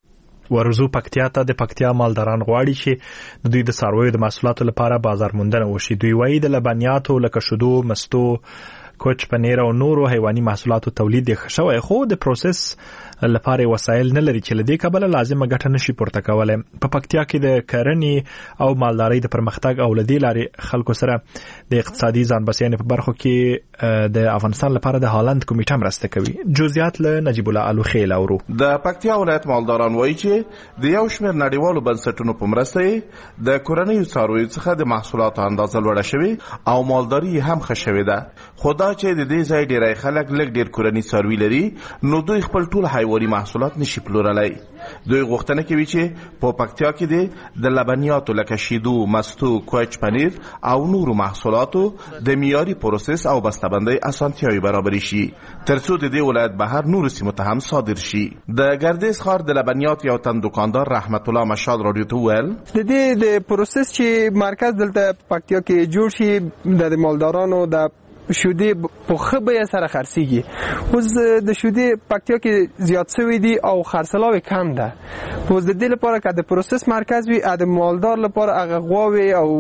ورزو پکتیا ته د پکتیا مالداران غواړي چې د دوی د څارویو د محصولاتو لپاره بازار موندنه وشي. دوی وایي د لبنیاتو لکه شیدو، مستو، کوچ، پنیر او نورو حیواني محصولاتو تولید یې ښه شوی، خو د پروسس لپاره وسایل نه لري چې له دې کبله لازمه ګټه نشي پورته کولی. په پکتیا کې د کرنې او مالدارۍ د پرمختګ او له دې لارې خلکو سره د اقتصادي ځان بسیاینې په برخو کې د افغانستان لپاره د هالند کمیټه مرسته کوي. جزئیات له نجیب الله الوخیل اورو. د پکتیا ولایت مالداران وایي چې د یو شمېر نړیوالو بنسټونو په مرسته د کورنیو څارویو څخه د محصولاتو اندازه لوړه شوې او مالداري هم ښه شوې ده. خو دا چې د دې ځای ډېری خلک لږ ډېر کورني څاروي لري نو دوی خپل ټول حیواني محصولات نشي پلورلی. دوی غوښتنه کوي چې په پکتیا کې د لبنیاتو لکه شیدو، مستو، کوچ، پنیر او نورو محصولاتو د معیاري پروسس او بسته‌بندۍ اسانتیاوې برابرې شي ترڅو د دې ولایت بهر نورو سیمو ته هم صادر شي. د ګردیز ښار د لبنیات یو تن دکاندار رحمت الله مشال رادیو ته وویل د دې د پروسس چې مرکز دلته پکتیا کې جوړ شي د مالدارانو د شودې په ښه بیه سره خرڅېږي. اوس د شودې پکتیا کې زیات شوي دي او خرڅلاو کم ده. اوس د دې لپاره که د پروسس مرکز وي د مالدار لپاره هغه غواوې او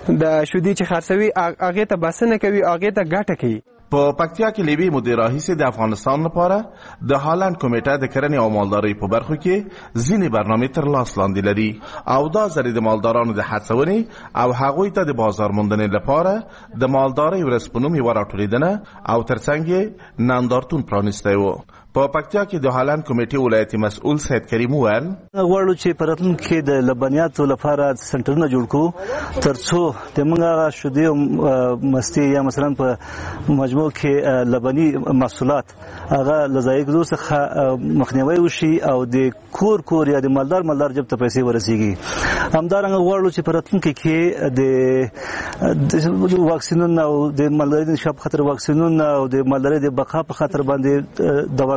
د شودې چې خرڅوي هغې ته بسنه کوي، هغې ته ګټه کوي. په پکتیا کې لیبي مدیر راهیسې د افغانستان لپاره د هالند کمیټه د کرنې او مالدارۍ په برخو کې ځینې برنامې تر لاس لاندې لري او دا ځل د مالدارانو د هڅونې او هغوی ته د بازار موندنې لپاره د مالدارۍ ورځ په نوم یوه راټولېدنه او ترڅنګ یې نندارتون پرانیستی و. په پکتیا کې د هالند کمیټې ولایتي مسؤل سید کریم وویل غواړو چې په راتلونکي کې د لبنیاتو لپاره سنټرونه جوړ کړو ترڅو د موږ هغه شودې او مستې یا مثلا په مجموع کې لبني محصولات هغه له ضایع کېدو څخه مخنیوی وشي او د کور کور یا د مالدار مالدار جب ته پیسې ورسیږي. همدارنګه غواړو چې په راتلونکي کې د واکسینونو او د مالدارۍ د شاپ خطر واکسینونو او د مالدارۍ د بقا په خاطر باندې دوا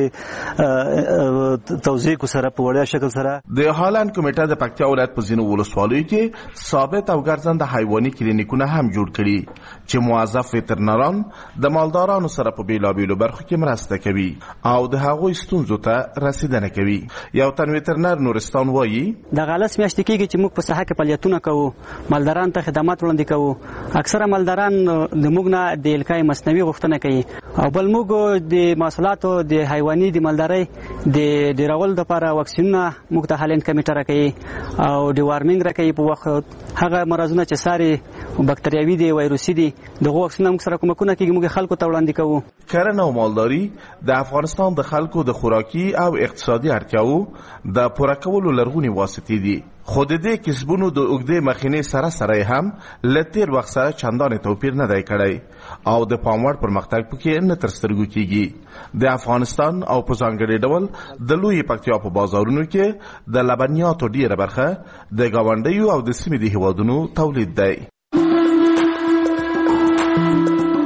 ګاندې توزیع کو سره په وړیا شکل سره. د هالند کمیټه د پکتیا ولایت په ځینو ولسوالیو کې ثابت او ګرځنده حیواني کلینیکونه هم جوړ کړي چې موظف وترنران د مالدارانو سره په بیلابیلو برخو کې مرسته کوي او د هغوی ستونزو ته رسیدنه کوي. یو تن وترنر نورستان وایي د غلس میاشتې کېږي چې موږ په ساحه کې فعالیتونه کوو، مالداران ته خدمات وړاندې کوو. اکثره مالداران د موږ نه د الکای مصنوعي غوښتنه کوي او بل موږ د محصولاتو د حیواني د مالدارۍ د ډیرول لپاره واکسینونه موږ ته هالند کمیټه راکوي او د وارمینګ راکوي په وخت هغه مرضونه چې ساري بکتریاوي دي وایروسي دي دغه واکسینونه موږ سره کومکونه کوي موږ خلکو ته وړاندې کوو. کرنه او مالداري د افغانستان د خلکو د خوراکي او اقتصادي اړتیاو د پوره کولو لرغونې واسطې دي. خو د دې کسبونو د اوږدې مخینې سره سره هم له تېر وخت سره چندانې توپیر نه دی کړی او د پام وړ پرمختګ پکې نه تر سترګو کېږي. د افغانستان او په ځانګړي ډول د لویې پکتیا په بازارونو کې د لبنیاتو ډېره برخه د ګاونډیو او د سیمې د هېوادونو تولید دی.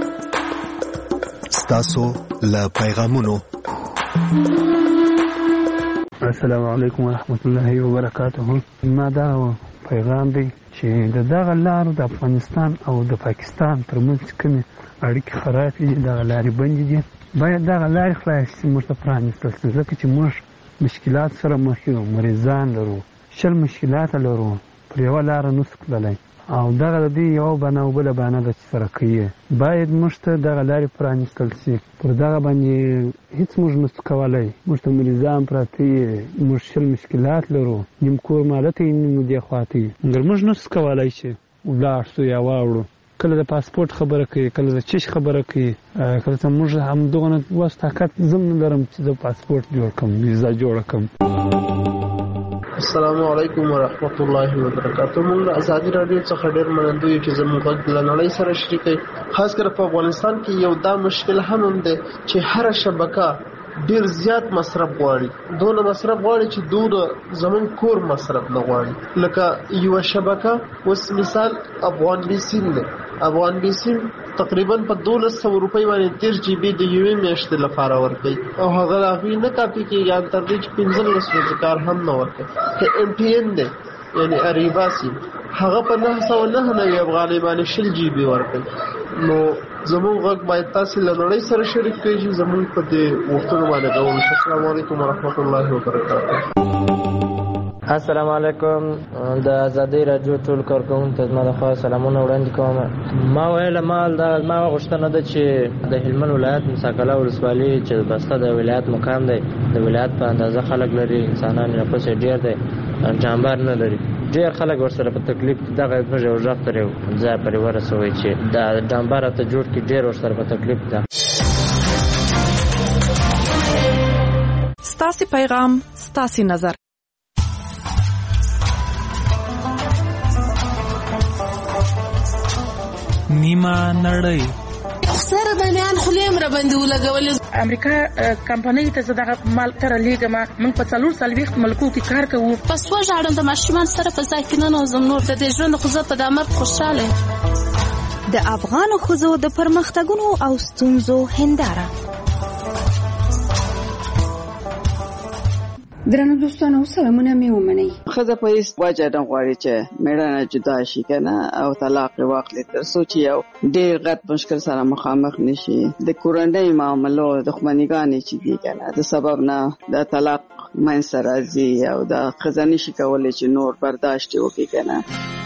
ستاسو له پیغامونو السلام علیکم ورحمت الله وبرکاته. ما دا پیغام دی چې د دغه لارو د افغانستان او د پاکستان ترمنځ کومې اړیکې خرابې دي، دغه لارې بندې دي، باید دغه لارې خلاصې شي، موږ ته پرانیستل شي، ځکه چې موږ مشکلات سره مخ یو، مریضان لرو، شل مشکلات لرو، پر یوه لاره نسو تللی او دغه د دې یوه بانه او بله بانه ده چې سره کوي. باید موږ ته دغه لارې پرانیستل شي، پر دغه باندې هیڅ موږ نسو کولی، موږ ته مریضان پراته یي، موږ شل مشکلات لرو، نیم کور مالته یې نیم دې خواته یي، مګر موږ نسو کولی چې ولاړ شو یا واوړو. کله د پاسپورت خبره کوي، کله د چش خبره کوي، کله ته موږ همدغه وس طاقت زم نه لرم چې د پاسپورت جوړ کړم، ویزا جوړه کړم. السلام علیکم ورحمت الله وبرکاته. موږ ازادي رادیو څخه ډېر منندوی یو چې زموږ غږ له نړۍ سره شریکوي. خاص کر په افغانستان کې یو دا مشکل هم هم دی چې هره شبکه ډیر زیات مصرف غواړي، دونه مصرف غواړي چې دونه زمون کور مصرف نه غواړي. لکه یو شبکه اوس مثال افغان بیسیم دی، افغان بیسیم تقریبا په دولس سوه روپۍ باندې تیر جی بي د یوې میاشتې لپاره ورکوي او هغه هغوی نه کاپي کېږي، ان تر دې چې پنځلس ورځې کار هم نه ورکوي. که ایم ټي این دی یعنی اریبا سیم، هغه په نهه سوه نهه نوي افغانۍ باندې شل جی بي ورکوي. نو زمون غږ باید تاسو له نړۍ سره شریک کړئ چې زمون په دې وختونو باندې کوو. السلام علیکم ورحمت الله وبرکاته. السلام علیکم. د ازادي رادیو ټول کارکونکو ته زما د خوا سلامونه وړاندې کوم. ما ویل مال دا ما غوښتنه ده چې د هلمند ولایت مساکله ولسوالي چې بسته د ولایت مقام دی، د ولایت په اندازه خلک لري، انسانان نفوس یې ډېر دی، جانبار نه لري، ډېر خلک ورسره په تکلیف دغه موږ یو غږ تر یو ځای پورې ورسوئ چې د جانبار ته جوړ کړي، ډېر ورسره په تکلیف ده. ستاسې پیغام ستاسې نظر. نیمه نړۍ سره بنیان خلیم را باندې ولګولې. امریکا کمپنۍ ته زه دغه مال تر لیږم، موږ په څلور څلوېښت ملکو کې کار کوو. پس وژاړم د ماشومان سره په ځای کې نه نوځم، نور د دې ژوند خو زه په دا مرګ خوشحاله یم. د افغانو ښځو د پرمختګونو او ستونزو هنداره. درنو دوستانو سلامونه مې ومنئ. ښځه په هیڅ وجه نه غواړي چې مېړه جدا شي کنه او طلاق واخلي تر څو چې یو ډېر غټ مشکل سره مخامخ نشي. د کورنۍ معاملو دښمنیګانې چې دي کنه د سبب نه د طلاق منځ ته راځي او د ښځه نشي کولی چې نور برداشت وکړي کنه.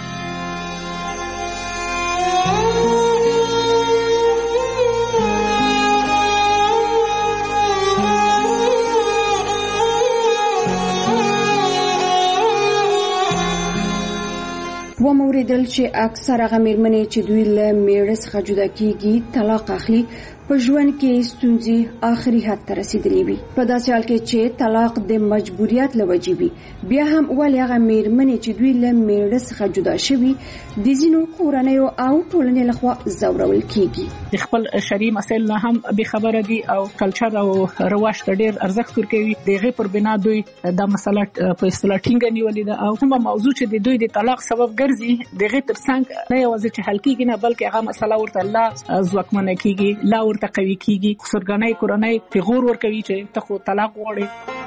و موریدل چې اکثر هغه مېرمنې چې دوی له میړه څخه جدا کیږي طلاق اخلي په ژوند کې ستونزې آخري حد ته رسیدلې وي. په داسې حال کې چې طلاق د مجبوریت له وجې وي، بیا هم ولې هغه مېرمنې چې دوی له میړه څخه جدا شوي د ځینو کورنیو او ټولنې لخوا ځورول کیږي. د خپل شرعي مسایل نه هم بې خبره دي او کلچر او رواج ته ډېر ارزښت ورکوي. د هغې پر بنا دوی دا مسله په اصطلاح ټینګه نیولې ده او کومه موضوع چې د دوی د طلاق سبب ګرځي د هغې تر څنګ نه یوازې چې حل کیږي نه بلکې هغه مسله ورته لا ځواکمنه کیږي، لا ورته قوي کیږي. سرګنۍ کورنۍ پیغور ورکوي چې ته خو طلاق غواړې.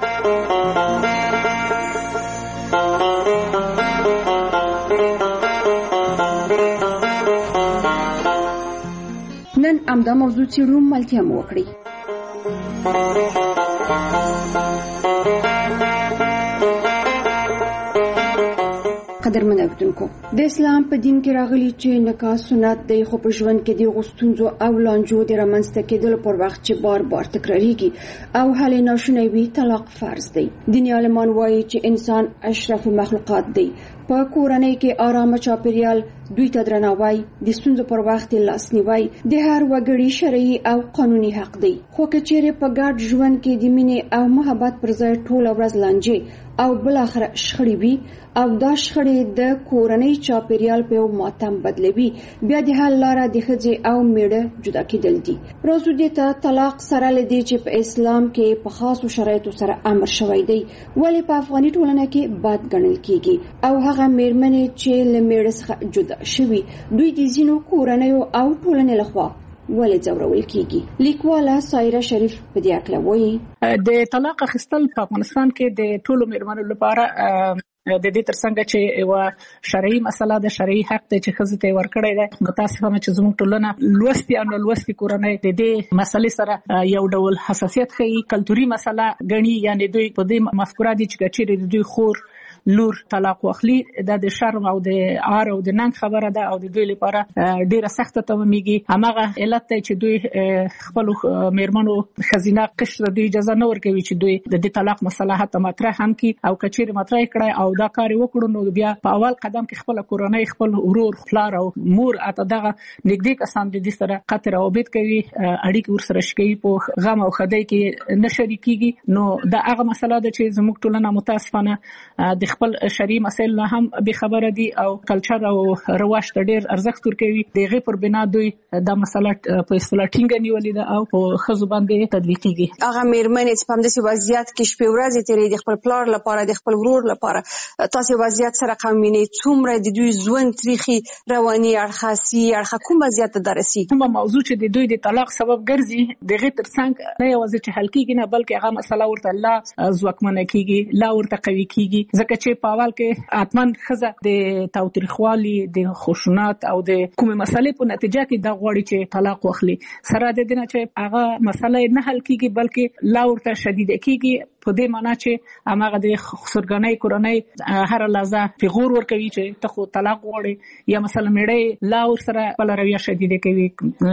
نن همدا موضوع څېړو، ملتیا مو وکړئ. قدرمن اوریدونکو، د اسلام په دین کې راغلي چې نکاح سنت دی، خو په ژوند کې د غوښتنځو او لانجو د رامنځته کېدلو پر وخت چې بار بار تکراریږي او حل ناشونی وي طلاق فرض دی. دیني عالمان وایي چې انسان اشرف مخلوقات دی. په کورنۍ کې آرامه چاپیریال، دوی ته درناوی، د ستونزو پر وخت لاسنیوی د هر وګړي شرعي او قانوني حق دی. خو که چیرې په ګډ ژوند کې د مینې او محبت پر ځای ټوله ورځ لانجې او بل اخر شخړې وي او دا شخړې د کورنۍ چاپیریال په یو ماتم بدلوي، بیا د حل لاره د ښځې او میړه جدا کېدل دي. راځو دې ته طلاق سره لدی چې په اسلام کې په خاصو شرایطو سره امر شوی دی، ولې په افغاني ټولنه کې بد ګڼل کیږي او هغه مېرمنې چې له میړه څخه جدا شوي دوی د ځینو کورنیو او ټولنې لخوا ولې ځورول کیږي؟ لیکواله سایره شریف په دې اړه وایي د طلاق اخیستل په افغانستان کې د ټولو میرمنو لپاره د دې ترڅنګ چې یو شرعي مسله د شرعي حق ته چې ښځې ته ورکړی دی. متاسفانه چې زموږ ټولنه لوستي او لوستي کورنۍ د دې مسلې سره یو ډول حساسیت ښيي، کلتوري مسله ګڼي، یعنی دوی په دې مفکوره دي چې چیرې د دوی خور لور طلاق واخلي د د شرم او د عار او د ننګ خبره ده او د دوی لپاره ډیره سخته تمامېږي. همغه علت دی چې دوی خپل میرمنو خزینه قشر دوی اجازه نه ورکوي چې دوی د دې طلاق مسله حتی مطرح هم کی او کچېر مطرح کړي او دا کار وکړو نو بیا په اول قدم کې خپل کورنۍ خپل ورور پلار او مور اته دغه نږدې کسان د دې سره قطر او بیت کوي، اړیکې ورسره شکي په غم او خدای کې نه شریکيږي. نو دا هغه مسله ده چې زموږ ټولنه متاسفانه د خپل شرعي مسایل نه هم به خبره دي او کلچر او رواج ته ډیر ارزښت ورکوي. دغه پر بنا دوی د مسله په اصطلاح ټینګه نیولې ده او په خزو باندې تطبیقيږي. هغه میرمنې چې په همدې وضعیت کې شپې ورځې تیرې د خپل پلار لپاره د خپل ورور لپاره تاسو وضعیت سره قومینه څومره د دوی ژوند تاریخي رواني اړخاسي اړخ کوم وضعیت درسي کومه موضوع چې د دوی د طلاق سبب ګرځي دغه ترڅنګ نه یوازې چې حل کیږي نه بلکې هغه مسله ورته لا ځواکمنه کیږي، لا ورته قوي کیږي. ځکه چې په اول کې اتمن خزه د تاوتریخوالي د خشونت او د کومه مسلې په نتیجه کې د غوړي چې طلاق واخلي سره د دې نه چې هغه مسله نه حل کیږي بلکې لا ورته شدید کیږي. په دې معنی چې هغه د خسرګنۍ کورنۍ هر لحظه پیغور ورکوي چې ته خو طلاق غواړي یا مثلا میړی لا ور سره بل رویه شدید کوي،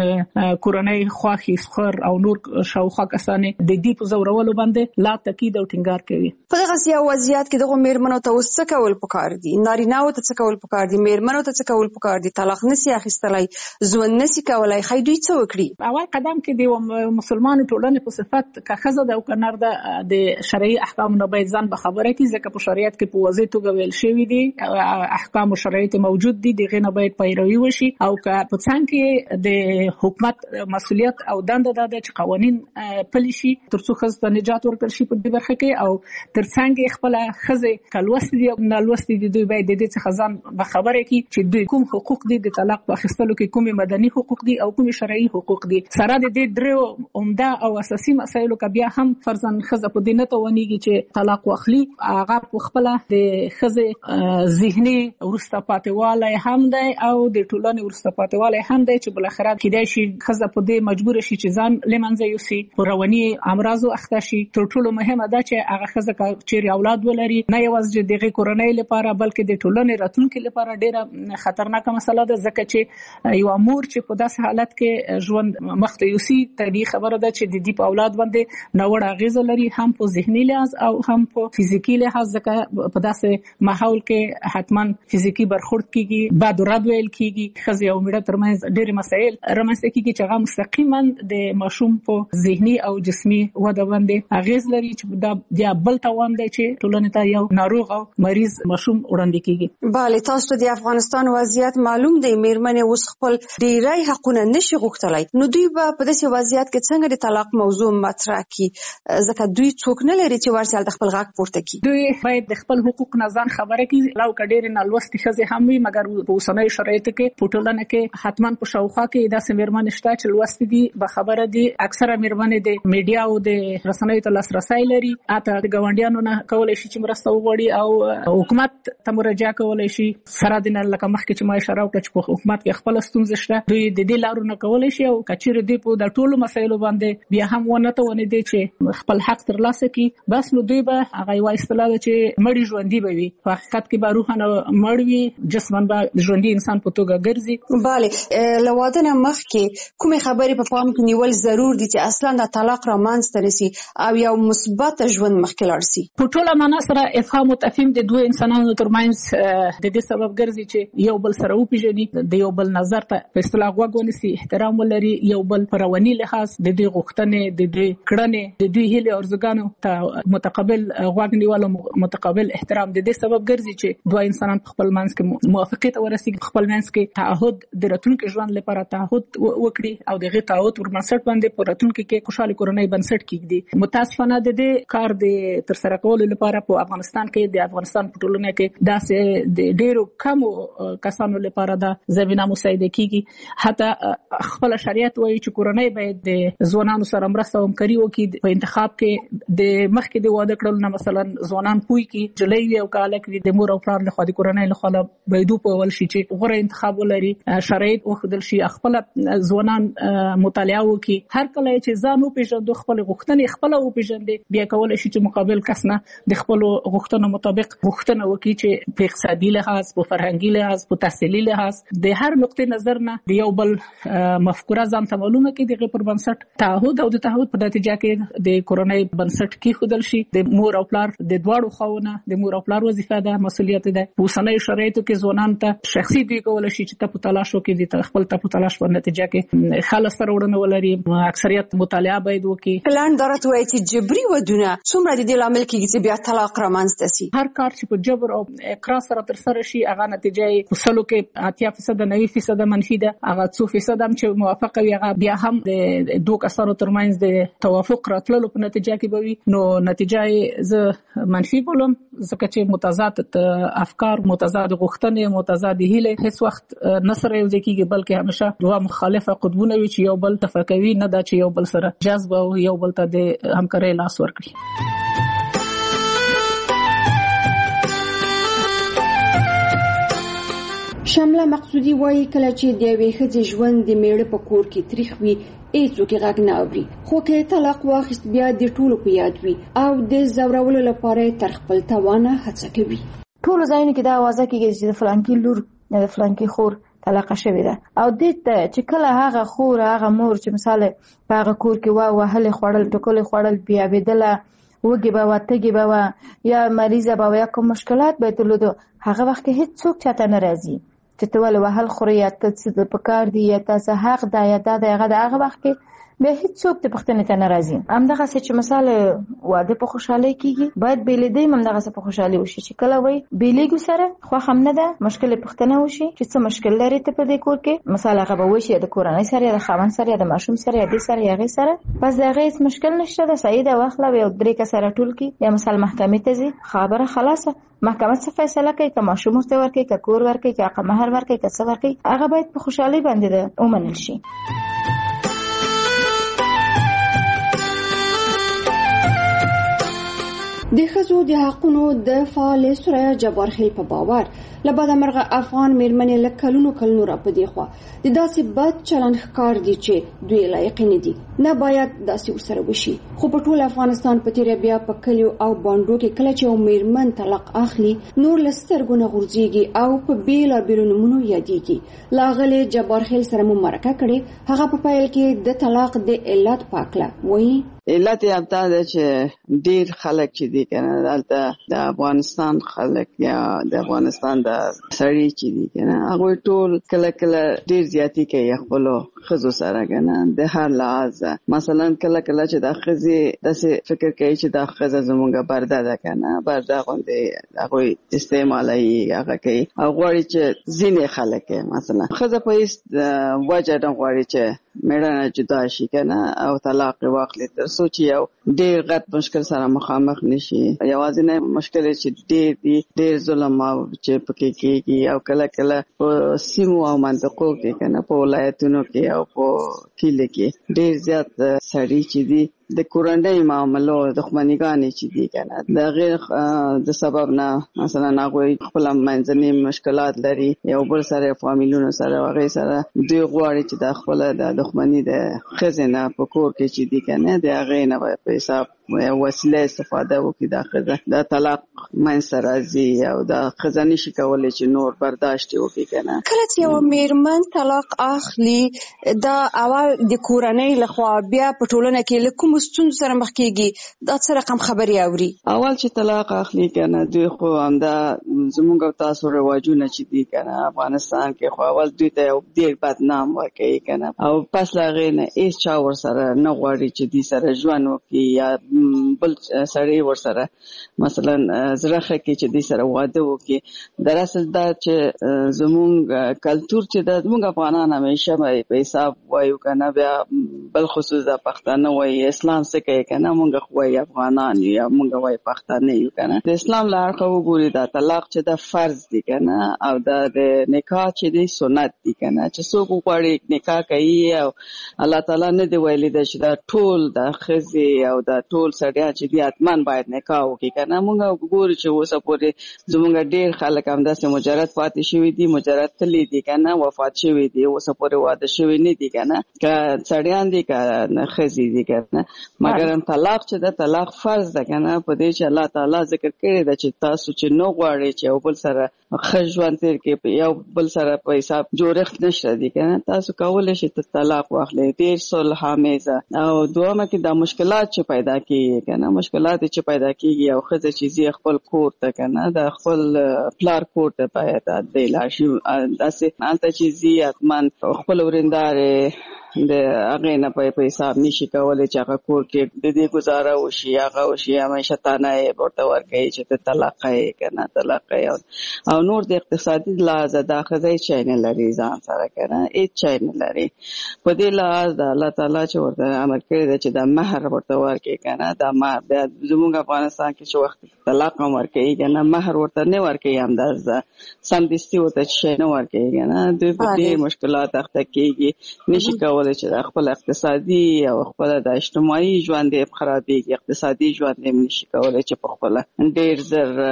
کورنۍ خواخي سخر او نور شاوخوا کسانه د دې په زورولو باندې لا تاکید او ټینګار کوي. په دغه سیاسي وضعیت کې دغه میرمنو ته څه کول پکار دي؟ نارینه او ته څه کول پکار دي؟ میرمنو ته څه کول پکار دي؟ طلاق نسی اخیستلای، ژوند نسی کولای، خای دوی څه وکړي؟ اول قدم کې د مسلمان ټولنې په صفت که خزه د او کنار د شرعي احکام نه باید ځان به خبره کی، ځکه په شریعت کې په واضح توګه ویل شوی دي احکام او شرایط موجود دي، دغه نه باید پیروي وشي او که په څنګه کې د حکومت مسؤلیت او دنده ده چې قوانين پلي شي ترڅو خزه ته نجات ورکړي شي په دې برخه کې او ترڅنګ خپل خزه کلوست دي او نالوست دي دوی باید د دې څخه ځان به خبره کی چې دوی کوم حقوق دي د طلاق په اخیستلو کې، کوم مدني حقوق دي او کوم شرعي حقوق دي. سره د دې درو عمده او اساسي مسایلو کې بیا هم فرضاً خزه په دینه ونیږي چې طلاق واخلي، هغه په خپل د خزه ذهني ورسته پاتېواله هم دی او د ټولنې ورسته پاتېواله هم دی چې بل اخر کېدای شي خزه په دې مجبور شي چې ځان لمنځه یوسي، رواني امراضو اخته شي. تر ټولو مهمه ده چې هغه خزه چې اولاد ولري نه یوازې دغه کورنۍ لپاره بلکې د ټولنې راتلونکي لپاره ډیره خطرناکه مسله ده، ځکه چې یو امور چې په داسې حالت کې ژوند مخته یوسي طبيعي خبره ده چې د دې په اولاد باندې نوړ اغیزه لري، هم په ذهني لحاظ او هم په فزیکی لحاظ، ځکه په داسې ماحول کې حتما فزیکی برخورد کیږي، بد رد ویل کیږي، خزي او مړه ترمنځ ډېر مسایل رامنځته کیږي چې هغه مستقیما د ماشوم په ذهني او جسمي وده باندې اغیز لري چې دا بیا بل توان دی چې ټولنې ته یو ناروغ او مریض ماشوم وړاندې کیږي. bale تاسو د افغانستان وضعیت معلوم دی، میرمنې اوس خپل ډیری حقونه نشي غوښتلای، نو دوی به په داسې وضعیت کې څنګه د طلاق موضوع مطرح کی؟ ځکه دوی څوک نه لري چې ورسره د خپل غږ پورته کی. دوی باید د خپل حقوق نه ځان خبره کړي، لو کډیر نه لوستي خزه هم وي، مګر په اوسنۍ شرایطو کې په ټولنه کې حتمان په شاوخوا کې داسې میرمنې شته چې لوستي دي به خبره دي. اکثره میرمنې د میډیا او د رسنیو ته لاسرسي لري، اته د ګاونډیانو نه کولای شي چې مرسته وغواړي او حکومت ته مراجعه کولای شي. سره د نه لکه مخکې چې ما اشاره وکړه چې په حکومت کې خپل ستونزې شته، دوی د دې لارو نه کولای شي او کچېر دی په د ټولو مسایلو باندې بیا هم ونه ته ونه دي چې خپل حق ترلاسه کړي. بس نو دوی به هغه یو اصطلاح چې مړی ژوندۍ به وي، په حقیقت کې به روحانه مړ وي، جسمن به ژوندۍ انسان په توګه ګرځي. bale لوادن مخکې کومه خبرې په پام کې نیول ضرور دي چې اصلا د طلاق رامنځته نشي او یو مثبت ژوند مخکې لاړ شي. په ټوله معنا سره افهام او تفهیم د دوه انسانانو ترمنځ د دې سبب ګرځي چې یو بل سره وپیژني، د یو بل نظر ته په اصطلاح وګونسي، احترام ولري، یو بل پرواني لحاظ د دې غوښتنې، د دې کړنې، د دې هیله ارزګانو متقابل غوږ نیول او متقابل احترام د دې سبب ګرځي چې دوه انسانان په خپل منځ کې موافقت ورسیږي، خپل منځ کې تعهد د راتلونکي ژوند لپاره تعهد وکړي او دغه تعهد پر بنسټ باندې په راتلونکي کې خوشاله کورنۍ بنسټ کېږي. متاسفانه د دې کار د تر سره کولو لپاره په افغانستان کې د افغانستان په ټولنه کې داسې د ډیرو کمو کسانو لپاره دا زمينه مساعده کیږي. حتی خپل شریعت وایي چې کورنۍ باید د ځوانانو سره مرسته او همکاري وکړي په انتخاب کې. د مخکې د واده کړل نه مثلا ځوانان پوي کې جلۍ او کالک د مور او پلار له خوا د کورنۍ له خوا باید په ول شي چې غوړه انتخاب ولري، شرایط وخدل شي، خپل ځوانان مطالعه وکړي. هر کله چې ځان او پیژندو خپل غوښتنې خپل او پیژندې بیا کولای شي چې مقابل کس نه د خپل غوښتنو مطابق غوښتنه وکړي چې په اقتصادي لحاظ، په فرهنګي لحاظ، په تحصیلي لحاظ د هر نقطې نظر نه د یو بل مفکوره ځان ته معلومه کړي. دغه پر بنسټ تعهد او د تعهد په نتیجه کې د کورنۍ بنسټ کې خودل شي. د مور او پلار د دواړو خواونه د مور او پلار وظیفه ده، مسؤلیت ده. په اوسنۍ شرایطو کې ځوانان ته شخصي دی کولای شي چې په تلاش وکړي، د خپل ته په تلاش په نتیجه کې خلاص سره وړاندې ولري. اکثریت مطالعه باید وکړي. پلان درته وایي چې جبري ودونه څومره د دې لامل کېږي چې بیا طلاق رامنځته شي. هر کار چې په جبر او اقرار سره تر سره شي هغه نتیجه یې وسلو کې اتیا فیصد نوي فیصد منفي ده. هغه څو فیصد هم چې موافقه وي هغه بیا هم د دوه کسانو ترمنځ د توافق راتللو په نتیجه کې به وي. نو نتیجه یې زه منفي بولم ځکه چې متضاد افکار، متضاد غوښتنې، متضاد هیله هیڅ وخت نه سره یو ځای کېږي، بلکې همیشه دوه مخالفه قطبونه وي چې یو بل تفکوي، نه دا چې یو بل سره جذب او یو بل ته د همکارۍ لاس ورکړي. شمله مقصودی وایي کله چې د یوې ښځې ژوند د میړه په کور کې تریخ وي هیڅوک یې غږ نه اوري، خو که طلاق واخیست بیا د ټولو په یاد وي او د ځورولو لپاره تر خپل توانه هڅه کوي. ټولو ځایونو کې دا اوازه کېږي چې د فلانکي لور یا د فلانکي خور طلاقه شوې ده او دې ته چې کله هغه خور هغه مور چې مثال په هغه کور کې وا وهلې خوړل ټوکلې خوړل بیا بېدله وږې به وه تږې به وه یا مریضه به وه یا کوم مشکلات به یې درلودو، هغه وخت کې هېڅوک چاته نه راځي چې ته ولې وهل خورې یا ته څه په کار دي یا تاسو حق ده یا دا د هغه د هغه وخت کې بیا هیڅوک د پوښتنې ته نه راځي. همدغسې چې مثال واده په خوشحالۍ کېږي باید بېلېدی هم همدغسې په خوشحالۍ وشي چې کله وایي بېلېږو سره خوښ هم نه ده، مشکل یې پوښتنه وشي چې څه مشکل لري ته په دې کور کې، مثال هغه به وشي د کورنۍ سره یا د خاوند سره یا د ماشوم سره یا دې سره یا هغې سره، بس د هغې هېڅ مشکل نشته ده، صحیح ده، واخله یو درې کسه راټول کړي یا مثال محکمې ته ځي، خبره خلاصه. محکمه څه فیصله کوي، که ماشوم ورته ورکوي، که کور ورکوي، که حق مهر ورکوي، که څه ورکوي، هغه باید په خوشحالۍ باندې ومنل شي. د ښځو د حقونو د فعال سوریا جبار خیل په باور له بده مرغه افغان میرمنې له کلونو کلونو را په دې خوا د داسې بد چلند ښکار دي چې دوی لایق نه دي، نه باید داسې ورسره وشي. خو په ټول افغانستان په تیره بیا په کلیو او بانډو کې کله چې یو میرمن طلاق اخلي نور له سترګو نه غورځېږي او په بېلابېلو نومونو یادېږي. لاغلې جبار خیل سره مو مرکه کړې، هغه په پیل کې د طلاق د علت پاکله وایي. علت یې همدا ده چې ډېر خلک چې دي کنه دلته د افغانستان خلک یا د افغانستان د سړي چې دي کنه هغوی ټول کله کله ډېر زیاتي کوي خپلو ښځو سره کنه د هر لحاظ. مثلا کله کله چې دا ښځې داسې فکر کوي چې دا ښځه زموږ برده ده کنه برده غوندې هغوی استعمالوي هغه کوي او غواړي چې ځینې خلک مثلا ښځه په هېڅ وجه نه غواړي چې میړه جدا شي کنه او طلاق واخلي تر څو چې یو ډېر غټ مشکل سره مخامخ نشي. یوازینی مشکل چې ډېر دي ډېر ظلم چې پکې کېږي او کله کله په سیمو او منطقو کې کنه په ولایتونو کې او په کلي کې ډېر زیات سړي چې دي د کورنۍ معاملو دښمنیګانې چې دي کنه د غیر د سبب نه مثلا هغوی خپل منځني مشکلات لري یو بل سره فامیلونو سره هغې سره دوی غواړي چې د خپله د دښمني د ښځې نه په کور کې چې دي کنه د هغې نه په حساب وسیله استفاده وکړي دا ښځه د طلاق منځته راځي او دا ښځه نشي کولی چې نور برداشت وکړي کنه. کله چې یوه میرمن طلاق اخلي دا اول د کورنۍ لخوا بیا په ټولنه کې له کومو ستونزو سره مخ کیږي دا څه رقم خبري اوري؟ اول چې طلاق اخلي کنه دوی خو همدا زمونږ او تاسو رواجونه چې دي کنه افغانستان کې خو اول دوی ته یو ډیر بدنام ورکوي کنه او پس لا غینه هیڅ چا ور سره نه غواړي چې دې سره ژوند وکړي یا بل سړی ور سره مثلا زړه کې چې دې سره واده وکړي. در اصل دا چې زمونږ کلچر چې د زمونږ افغانان همیشه په حساب وایو کنه بیا بل خصوص د پښتانه وایي اسلام څه کوي کنه مونږ خو وایي افغانان یا مونږ وایي پښتانه یو کنه. د اسلام له اړخه وګوري دا طلاق چې د فرض دی کنه او د نکاح چې دی سنت دی کنه چې څوک غواړي نکاح کوي او الله تعالی نه دی ویلي چې دا ټول د ښځې او د ټول سړیان چې دی حتماً باید نکاح وکړي کنه. مونږ وګورو چې اوسه پورې زمونږ ډیر خلک همداسې مجرد پاتې شوي دي مجرد تللی دي کنه وفات شوي دي اوسه پورې واده شوي نه دي کنه که سړیان دي که ښځې دي کنه مګر طلاق چې د طلاق فرض ده کنه په دې چې الله تعالی ذکر کړی ده چې تاسو چې نو غواړئ چې یو بل سره ښه ژوند تیر کړئ یو بل سره په حساب جوړښت نشته دي کنه تاسو کولی شئ طلاق واخلئ ډیر صلح آمیزه. او دوامه کې دا مشکلات چې پیدا کیږي کنه مشکلات چې پیدا کیږي او ښځه چې زی خپل کور ته کنه د خپل پلار کور ته باید د لاشي داسې الته چې زی اتمن خپل ورندار د هغه نه په حساب نشي کولای چې هغه کور کې د دې گزاره وشي هغه وشي همیشه تانه ورته ورکوي چې ته طلاق یې کنه طلاق یې او نور د اقتصادي لحاظ د ښځې چای نه لري ځان سره کنه هیڅ چای نه لري په دې لحاظ د الله تعالی چې ورته امر کړی دی چې د مہر ورته ورکوي کنه دا مہر بیا زموږ افغانستان کې چې وخت طلاق هم ورکوي کنه مہر ورته نه ورکوي همداسې سمدستي ورته شی نه ورکوي کنه دوی په ډېر مشکلات اخته کېږي نشي کولی چې خپل اقتصادي او خپل د اجتماعي ژوند یې خرابېږي اقتصادي ژوند یې نشي کولی چې په خپل ډېر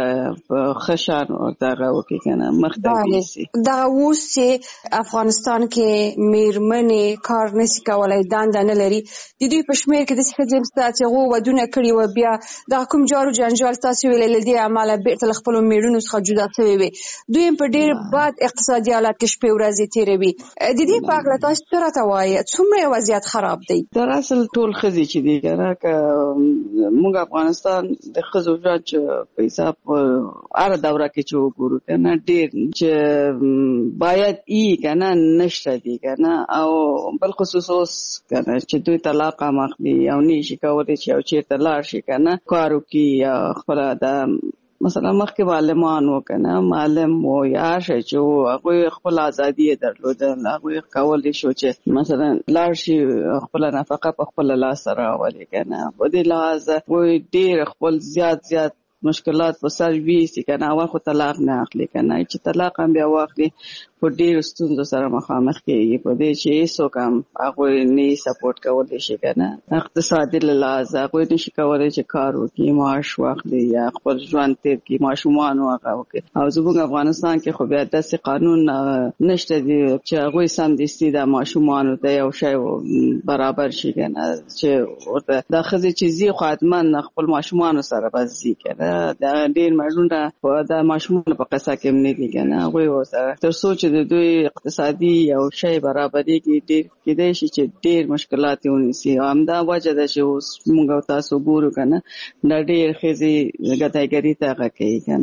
زر خشان ورته هغه وکړي کنه مخته یوسي. دغه اوس چې افغانستان کې میرمنې کار نشي کولی دنده نه لري د دوی په شمېر کې داسې ښځې هم شته چې هغو ودونه کړي وو بیا دغه کوم جار و جنجال تاسو ویلې له دې امله بېرته له خپلو مېړونو څخه جدا شوې وې دوی هم په ډېر بد اقتصادي حالت کې شپې ورځې تېروي. د دې په هکله تاسو څه راته وایئ څومره وضعیت خراب دی؟ در اصل ټول ښځې چې دي کنه که موږ افغانستان د ښځو ژوند چې په حساب هره دوره کې چې وګورو کنه ډېر چې باید ای کنه نشته دي کنه او بل خصوص اوس کنه چې دوی طلاق هم اخلي او نشي کولی چې یو چېرته لاړ شي کنه کار وکړي یا خپله د مثلا مخکې معلمان و کنه معلم و یا شي چې هغوی خپل ازادي یې درلوده هغوی کولی شو چې مثلا لاړ شي خپله نفقه په خپله لاسته راولي کنه په دې لحاظ هغوی ډېر خپل زیات زیات مشکلات په سر ویسي کنه اول خو طلاق نه اخلي کنه چې طلاق هم بیا واخلي په ډېرو ستونزو سره مخامخ کېږي په دې چې هېڅوک هم هغوی نه سپورټ کولی شي کنه اقتصادي له لحاظه هغوی نشي کولی چې کار وکړي معاش واخلي یا خپل ژوند تېر کړي ماشومان هغه وکړي او زموږ افغانستان کې خو بیا داسې قانون نشته دي چې هغوی سمدستي د ماشومانو ته یو شی برابر شي کنه چې ورته دا ښځې چې ځي خو حتما خپل ماشومانو سره به ځي کنه دا ډېر مړونه د ماشومانو په قصه کې هم نه دي کنه هغوی ورسره تر څو چې د دوی اقتصادي یو شی برابرېږي ډېر کېدای شي چې ډېر مشکلات یې ونیسي او همدا وجه ده چې اوس موږ او تاسو ګورو که نه دا ډېر ښځې ګدایګري ته هغه کوي که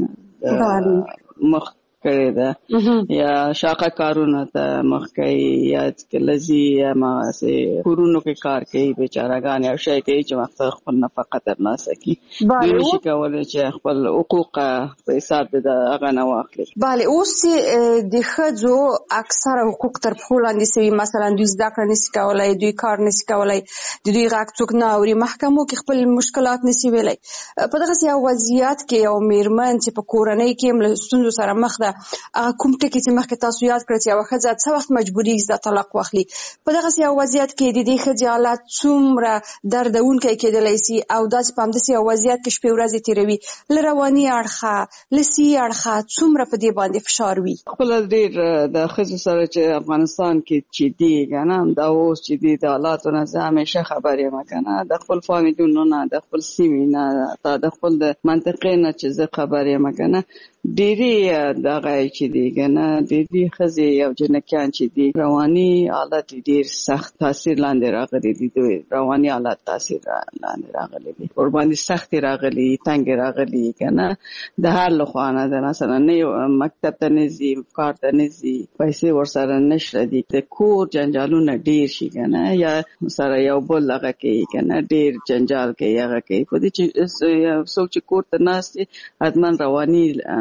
نه مخ کړې ده یا شاقه کارونه ته مخ کوي یا لځي یا هماغسې کورونو کې کار کوي بېچارهګانې او شی کوي چې مقصد خپل نفقه ترلاسه کړي دوی نشي کولی چې خپل حقوق په حساب د هغه نه واخلي. بله اوس چې د ښځو اکثره حقوق تر پښو لاندې سوي مثلا دوی زده کړه نشي کولی دوی کار نشي کولی د دوی غږ څوک نه اوري محکمو کې خپل مشکلات نشي ویلی په دغسې یو وضعیت کې یو میرمن چې په کورنۍ کې هم له ستونزو سره مخ ده هغه کوم ټکي چې مخکې تاسو یاد کړئ چې یوه ښځه څه وخت مجبورېږي چې طلاق واخلي په دغسې یو وضعیت کې د دې ښځې حالت څومره دردونکی کېدلی سي او داسې په همداسې یو وضعیت کې شپې ورځې تېروي له رواني اړخه له سي اړخه څومره په دې باندې فشار وي؟ خپله ډېر د ښځو سره چې افغانستان کې چې دي که نه دا اوس چې دي د حالاتو نه زه همیشه خبر یم که نه د خپل فامیلونو نه د خپل سیمې نه د خپل د منطقې نه چې زه خبر یم که نه ډېری دغه چې دی کنه ډېری خزي او جنکیان چې دی رواني حالت ډېر سخت تاثیر لاندې راغلي دي دوی رواني حالت تاثیر لاندې راغلي دي ور باندې سخت راغلي تنګ راغلي کنه د هر لخوانه د مثلا نه مکتب ته نزي کار ته نزي پیسې ورسره نشته دي د کور جنجالونه ډېر شي کنه یا سره یو بل هغه کوي کنه ډېر جنجال کوي هغه کوي په دې چې څوک چې کور ته ناشته ادمن رواني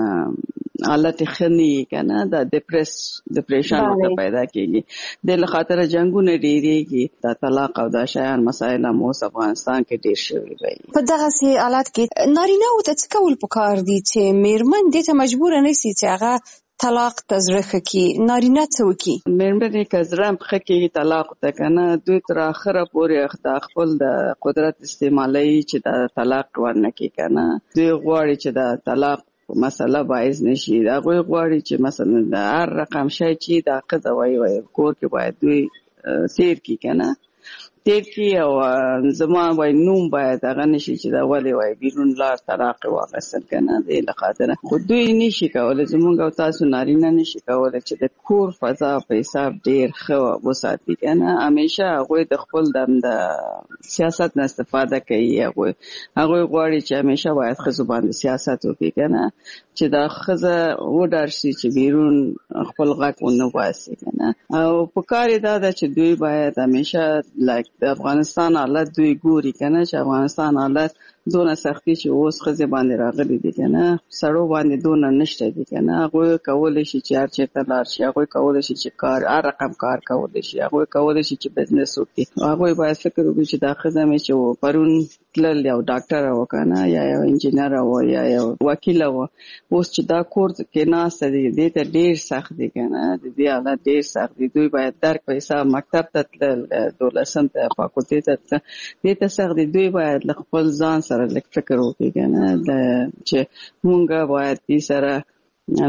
حالت خني کنه د ډیپریس ډیپریشن ورته پیدا کیږي د لخاطر جنگونه ډیریږي د طلاق او د شایان مسایل مو افغانستان کې ډیر شوی وي په دغه سي حالات کې نارینه او د څکول پکار دي چې میرمن د ته مجبور نه سي چې هغه طلاق تزرخه کی نارینه څه وکي میرمن کې زرم خکې طلاق ته کنه دوی تر اخره پورې خپل د قدرت استعمالي چې د طلاق ورنکي کنه دوی غواړي چې د طلاق مسله باعث نشي دا غوي غواړي چې مثلا د هر رقم شي چې دا قضا وای وای کور کې باید دوی سیر کی کنه تیر کی او زما وای نوم باید هغه نشي چې دا ولې وای بیرون لار طلاق واغسل کنه د لخاطر خو دوی نشي کولای زمونږ او تاسو نارینه نشي کولای چې د کور فضا په حساب ډیر خو وساتي کنه همیشه هغه د خپل د سیاست نه استفاده کوي هغه هغه غواړي چې همیشه باید خو باندې سیاست وکړي کنه چې دا خزه وډار شي چې بیرون خپل غاک ونه واسي کنه او په کار دا چې دوی باید همیشه لایک د افغانستان حالت دوی ګوري کنه چې افغانستان حالت دونه سختي چې اوس خزه باندې راغلي دي کنه سړو باندې دونه نشته دي کنه هغه کولای شي چې هر چیرته لار شي هغه کولای شي چې کار هر رقم کار کولای شي هغه کولای شي چې بزنس وکړي هغه باید فکر وکړي چې دا خزه مې چې پرون تل یو ډاکټر او کنه یا یو انجینر او یا یو وکیل او اوس چې دا کورس کې ناسته دي دې ته ډیر سخت دي کنه دې حالت ډیر سخت دي دوی باید درک پیسې مکتب ته تل دولسم ته فاکولټي ته دې ته سخت دي دوی باید خپل ځان سره لک فکر وکړي کنه چې مونږه باید دې سره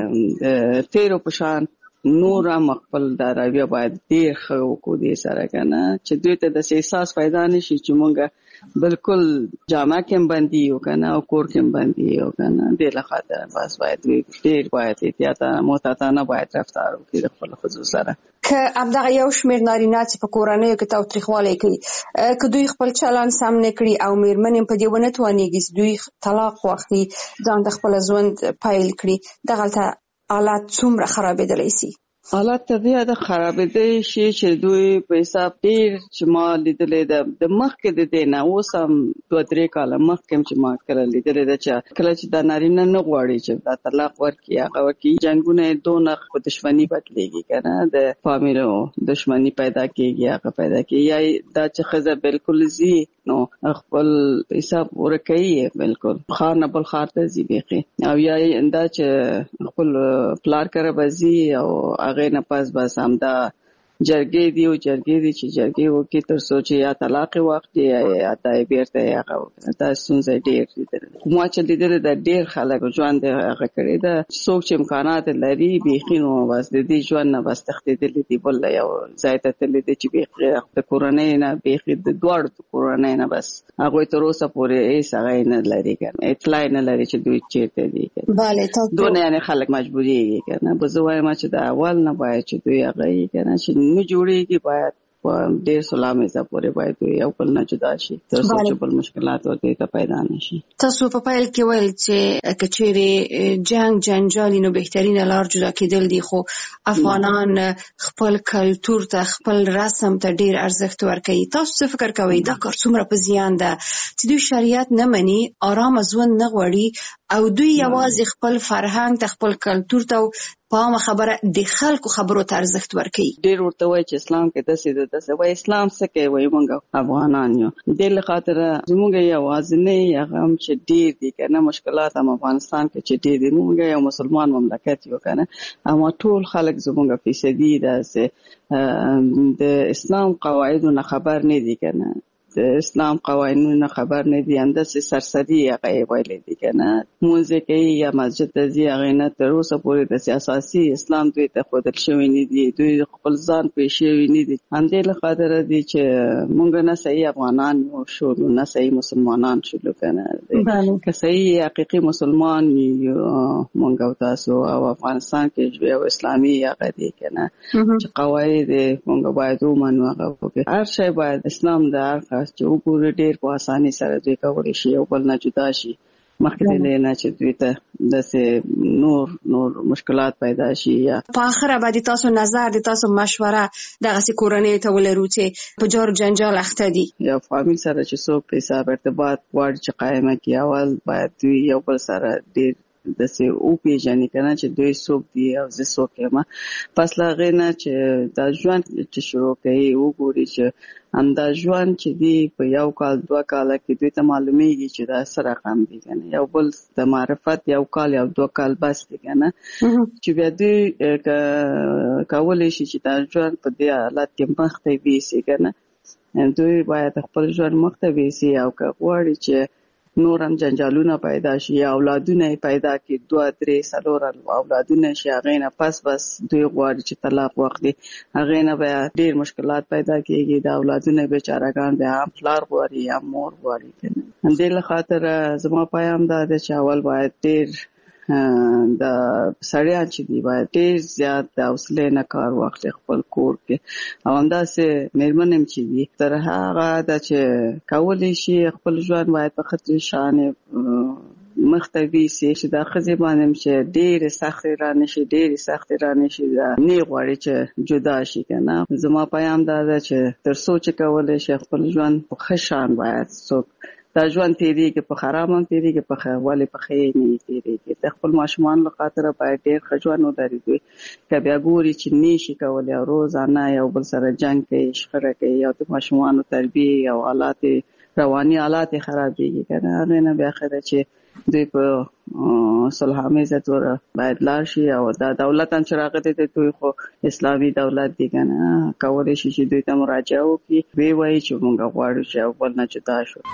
لکه تیرو پشان نور مخبل د راویه باید ډیر خو کو دې سره کنه چې دوی ته د احساس پیدا نشي چې مونږه بالکل جامع کې باندې یو کنه او کور کې باندې یو کنه د لخاطر بس باید ډیر باید احتیاط محتاطانه باید رفتار وکړي خپل خصوص سره که ابدغه یو شمیر نارینه چې په کورنۍ کې تاوتریخوالی کوي که دوی خپل چلن سم نه کړي او میرمن په دې ونه توانېږي دوی طلاق واخلي ځان د خپل ژوند پیل کړي دغه حالات څومره خرابېدلی شي حالات طبيعه د خرابېدې شي چې دوی په حساب ډیر چې ما لیدلې د مخکې د دینه اوس هم دوه درې کاله مخکې چې ما کړل لیدلې د چې کله چې د نارینه نه غواړي چې د طلاق ورکړي هغه ورکړي جنگونه دونه په دښمنی بدلېږي کنه د فامیلو دښمنی پیدا کېږي هغه پیدا کېږي یا دا چې خزه بالکل زی نو خپل حساب ورکړي بالکل خار نه بل خار ته زی بيخي او یا دا چې خپل پلار کرے بزي او هغه نه پاس بس همدا جرګې دی او جرګې دی چې جرګې وکي تر سوچي یا طلاق وخت یا تای بیرته هغه دا سنځ ډېر دي مو چې دې د ډېر خلک ژوند هغه کړی دا څوک چې امکانات لري بيخینو واس د دې ژوند نه بس تختیدل دي بل یو ځای ته تل دي چې بيخي د کورنۍ نه بيخي د دوړ کورنۍ نه بس هغه تر اوسه پورې هیڅ هغه نه لري کنه اطلاع نه لري چې دوی چیرته دي bale تاسو دونه یعنی خلک مجبوري کنه په زوای ما چې د اول نه باید چې دوی هغه کنه چې نو جوړيږي باید په ډېر سلامه زپورې باید یو بل نه جدا شي تر څو چې بل مشکلات ورته پیدا نشي تاسو په پایل کې ویل چې کچېره جنگ جنجال نو بهترین لار جدا کېدل دي خو افغانان خپل کلچر ته خپل رسم ته ډېر ارزښت ورکوي تاسو څه فکر کوئ دا کار څومره په زیان ده چې دوی شریعت نه مني آرام ژوند نه غواړي او دوی یوازې خپل فرهنګ ته خپل کلچر ته په خبره د خلکو خبرو ته ارزښت ورکوي ډېر ورته وایي چې اسلام کې داسې ده داسې وایي اسلام څه کوي وایي موږ افغانان یو دې له خاطره زموږ یوازینی هغه هم چې ډېر دي که نه مشکلات هم افغانستان کې چې ډېر دي موږ یو مسلمان مملکت یو که نه اما ټول خلک زموږ فیصدي داسې د اسلام قواعدو نه خبر نه دي که نه د اسلام قوانینو خبر نه دي انداسې سرسری هغه ویلې دي کنه مونږ کوي یا مسجد ته ځي هغه نه تر اوسه پورې د سیاسي اسلام دوی ته خودل شوی نه دي دوی خپل ځان پېښې ویني دي اندې له خاطر دي چې مونږ نه صحیح افغانان یو شو نه صحیح مسلمانان شو کنه که صحیح حقیقي مسلمان یو مونږ او تاسو او افغانستان کې یو اسلامي هغه دي کنه چې قواعد مونږ باید ومنو هغه وکړي هر شی باید اسلام د هر خاص چې وګوري ډېر په اساني سره دوی کولی شي او بل نه جدا شي مخکې دې نه چې دوی ته داسې نور نور مشکلات پیدا شي یا په اخره باندې تاسو نظر دي تاسو مشوره دغه کورنۍ ته ولرو چې په جوړ جنجال اخته دي یا فامیل سره چې څوک په حساب ارتباط غواړي چې قائمه کړي اول باید دوی یو بل سره ډېر داسې او پیژنې کنه چې دوی څوک دي او زه څوک یم پس لا غینه چې دا ژوند چې شروع کوي وګوري چې همدا ژوند چې دی په یو کال دوه کال کې دوی ته معلومیږي چې دا سره رقم دي کنه یو بل د معرفت یو کال یا دوه کال بس دي کنه چې بیا دوی کولای شي چې دا ژوند په دې حالت کې مخ ته ویسي کنه دوی باید خپل ژوند مخ ته ویسي او که غواړي چې نور هم جنجالونه پیدا شي یا اولادونه پیدا کی دوه درې څلور اولادونه شي هغه نه پس بس دوی غواړي چې طلاق واخلي هغه نه بیا ډېر مشکلات پیدا کیږي د اولادونه بیچارهګان بیا هم پلار غواړي یا مور غواړي کنه دې له خاطر زما پیغام دا دی چې اول باید ډېر د سړیا چې دی باید ډېر زیات د حوصله نه کار واخلي خپل کور کې او همداسې میرمنې چې دي تر هغه د چې کولی شي خپل ژوند باید په خطر شانې مختوي سي چې د ښځې باندې چې ډېر سخت را نشي ډېر سخت را نشي نه غواړي چې جدا شي کنه زما پیغام دا ده چې تر سوچ کولای شي خپل ژوند په ښه شان باید څوک دا ژوند تیریږي په خراب هم تیریږي په ښه ولې په ښه نه تیریږي د خپل ماشومان له خاطر باید ډېر ښه ژوند ولري دوی که بیا ګوري چې نشي کولی او روزانه یو بل سره جنګ کوي شخړه کوي او د ماشومانو تربیه او حالات رواني حالات خرابېږي که نه هغې نه بیا ښه ده چې دوی په صلح‌آمیزه توګه باید لاړ شي او دا دولت هم چې راغلی دی دوی خو اسلامي دولت دی که نه کولی شي چې دوی ته مراجعه وکړي ویې وایي چې موږ غواړو چې یو بل نه جدا شو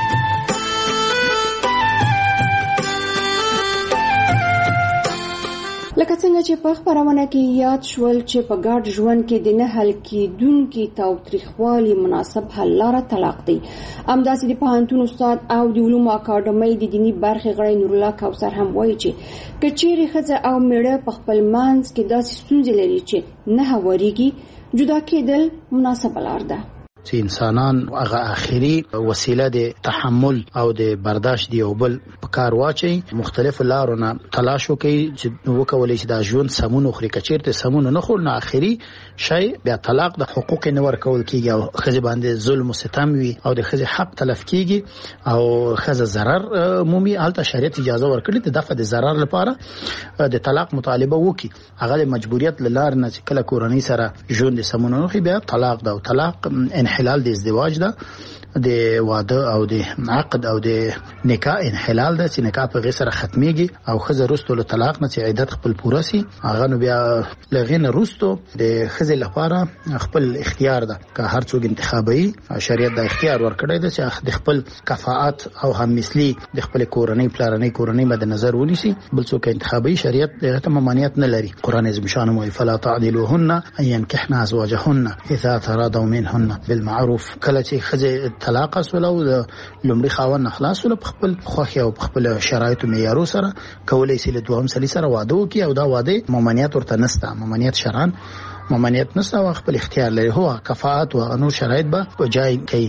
لکه څنګه چې په خبرونه کې یاد شول چې په ګډ ژوند کې د نه حل کېدونکي تاوتریخوالي مناسب حل لاره طلاق دی همداسې د پوهنتون استاد او د علومو اکاډمۍ د دیني برخې غړی نورالله کوثر هم وایي چې که چیرې ښځه او میړه په خپل منځ کې داسې ستونزې لري چې نه هوارېږي جدا کېدل مناسبه لار ده چې انسانان هغه اخیری وسیله د تحمل او د برداشت دی او بل په کار واچي مختلف لارونه تلاش وکړي چې وکولای شي د ژوند سمون خوري کچیرته سمون نه خور نه اخیری شی بیا طلاق د حقوق نه ورکول کیږي او خځه باندې ظلم او ستم وي او د خځه حق تلف کیږي او خځه ضرر عمومي الته شریعت اجازه ورکړي د دفع د ضرر لپاره د طلاق مطالبه وکړي هغه مجبوریت لار نه کله کورنۍ سره ژوند سمون نه خو بیا طلاق دا او طلاق انحلال د ازدواج ده د واده او د عقد او د نکاح انحلال ده چې نکاح په غیر سره ختميږي او خزه رستو له طلاق نه چې عدت خپل پوره سي هغه نو بیا لغینه رستو د خزه لپاره خپل اختیار ده که هر څوک انتخابي شریعت د اختیار ورکړی ده چې د خپل کفاءت او هم مثلی د خپل کورنۍ پلانې کورنۍ مد نظر ونیسي بل څوک انتخابي شریعت ته ممانعت نه لري قران عظیم شان مو فلا تعدلوهن ان ينكحن ازواجهن اذا تراضوا منهن بالمعروف کله چې خزه طلاق سولو د لومړي خاوند خلاص ول په خپل خوخي او په خپل شرایط معیارو سره کولای شي له دوهم سلی سره واده وکي او دا واده ممانعت ورته نسته ممانعت شرعن ممانعت نسته او خپل اختیار لري هو کفاءت او نور شرایط به په جای کوي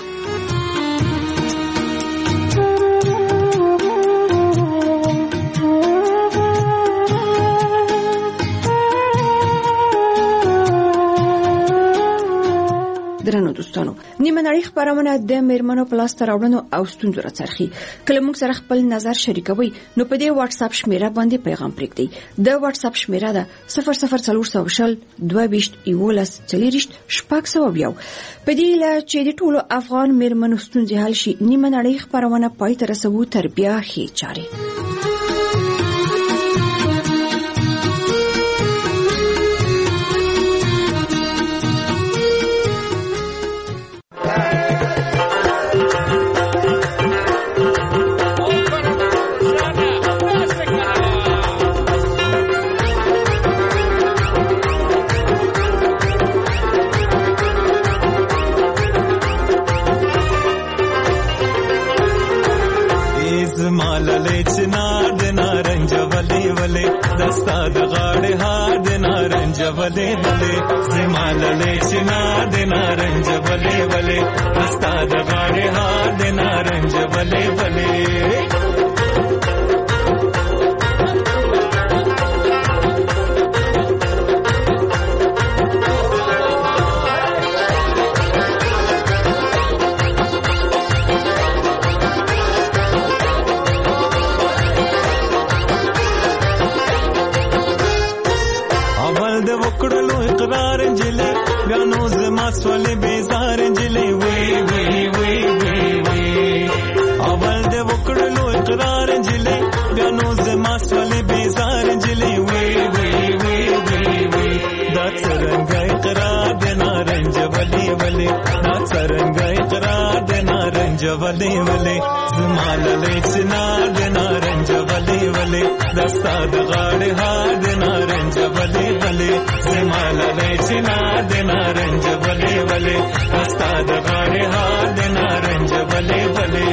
درنو دوستانو نیمه نړۍ خبرونه د میرمنو پلاستر راوړنو او ستونزو راڅرخي کله موږ سره خپل نظر شریکوي نو په دې واتس اپ شمیره باندې پیغام پرېږدئ د واتس اپ شمیره ده صفر صفر څلور سوه شل دوه ویشت یولس څلېرویشت شپږ سوه یو په دې له چې د ټولو افغان میرمنو ستونزې حل شي نیمه نړۍ خبرونه پای ته رسوو تر بیا ښې چارې زماللې چنار د نارنج ولې ولې دستا د غاړې هار د نارنج ولې ولې زماللې چنار د نارنج ولې ولې دستا د غاړې هار د نارنج ولې ولې سولې بیزار انجلې وی وی وی وی وی اول د وکړلو اقرار انجلې غنو زما سولې بیزار انجلې وی وی وی وی وی دا څنګه اقرار د نارنج ولې ولې دا څنګه اقرار د نارنج ولې ولې زماللې چنار د نارنج ولې ولې دستا د غاړې هار د نارنج ولې ولې زماللې چنار د نارنج ولې ولې دستا د غاړې هار د نارنج ولې ولې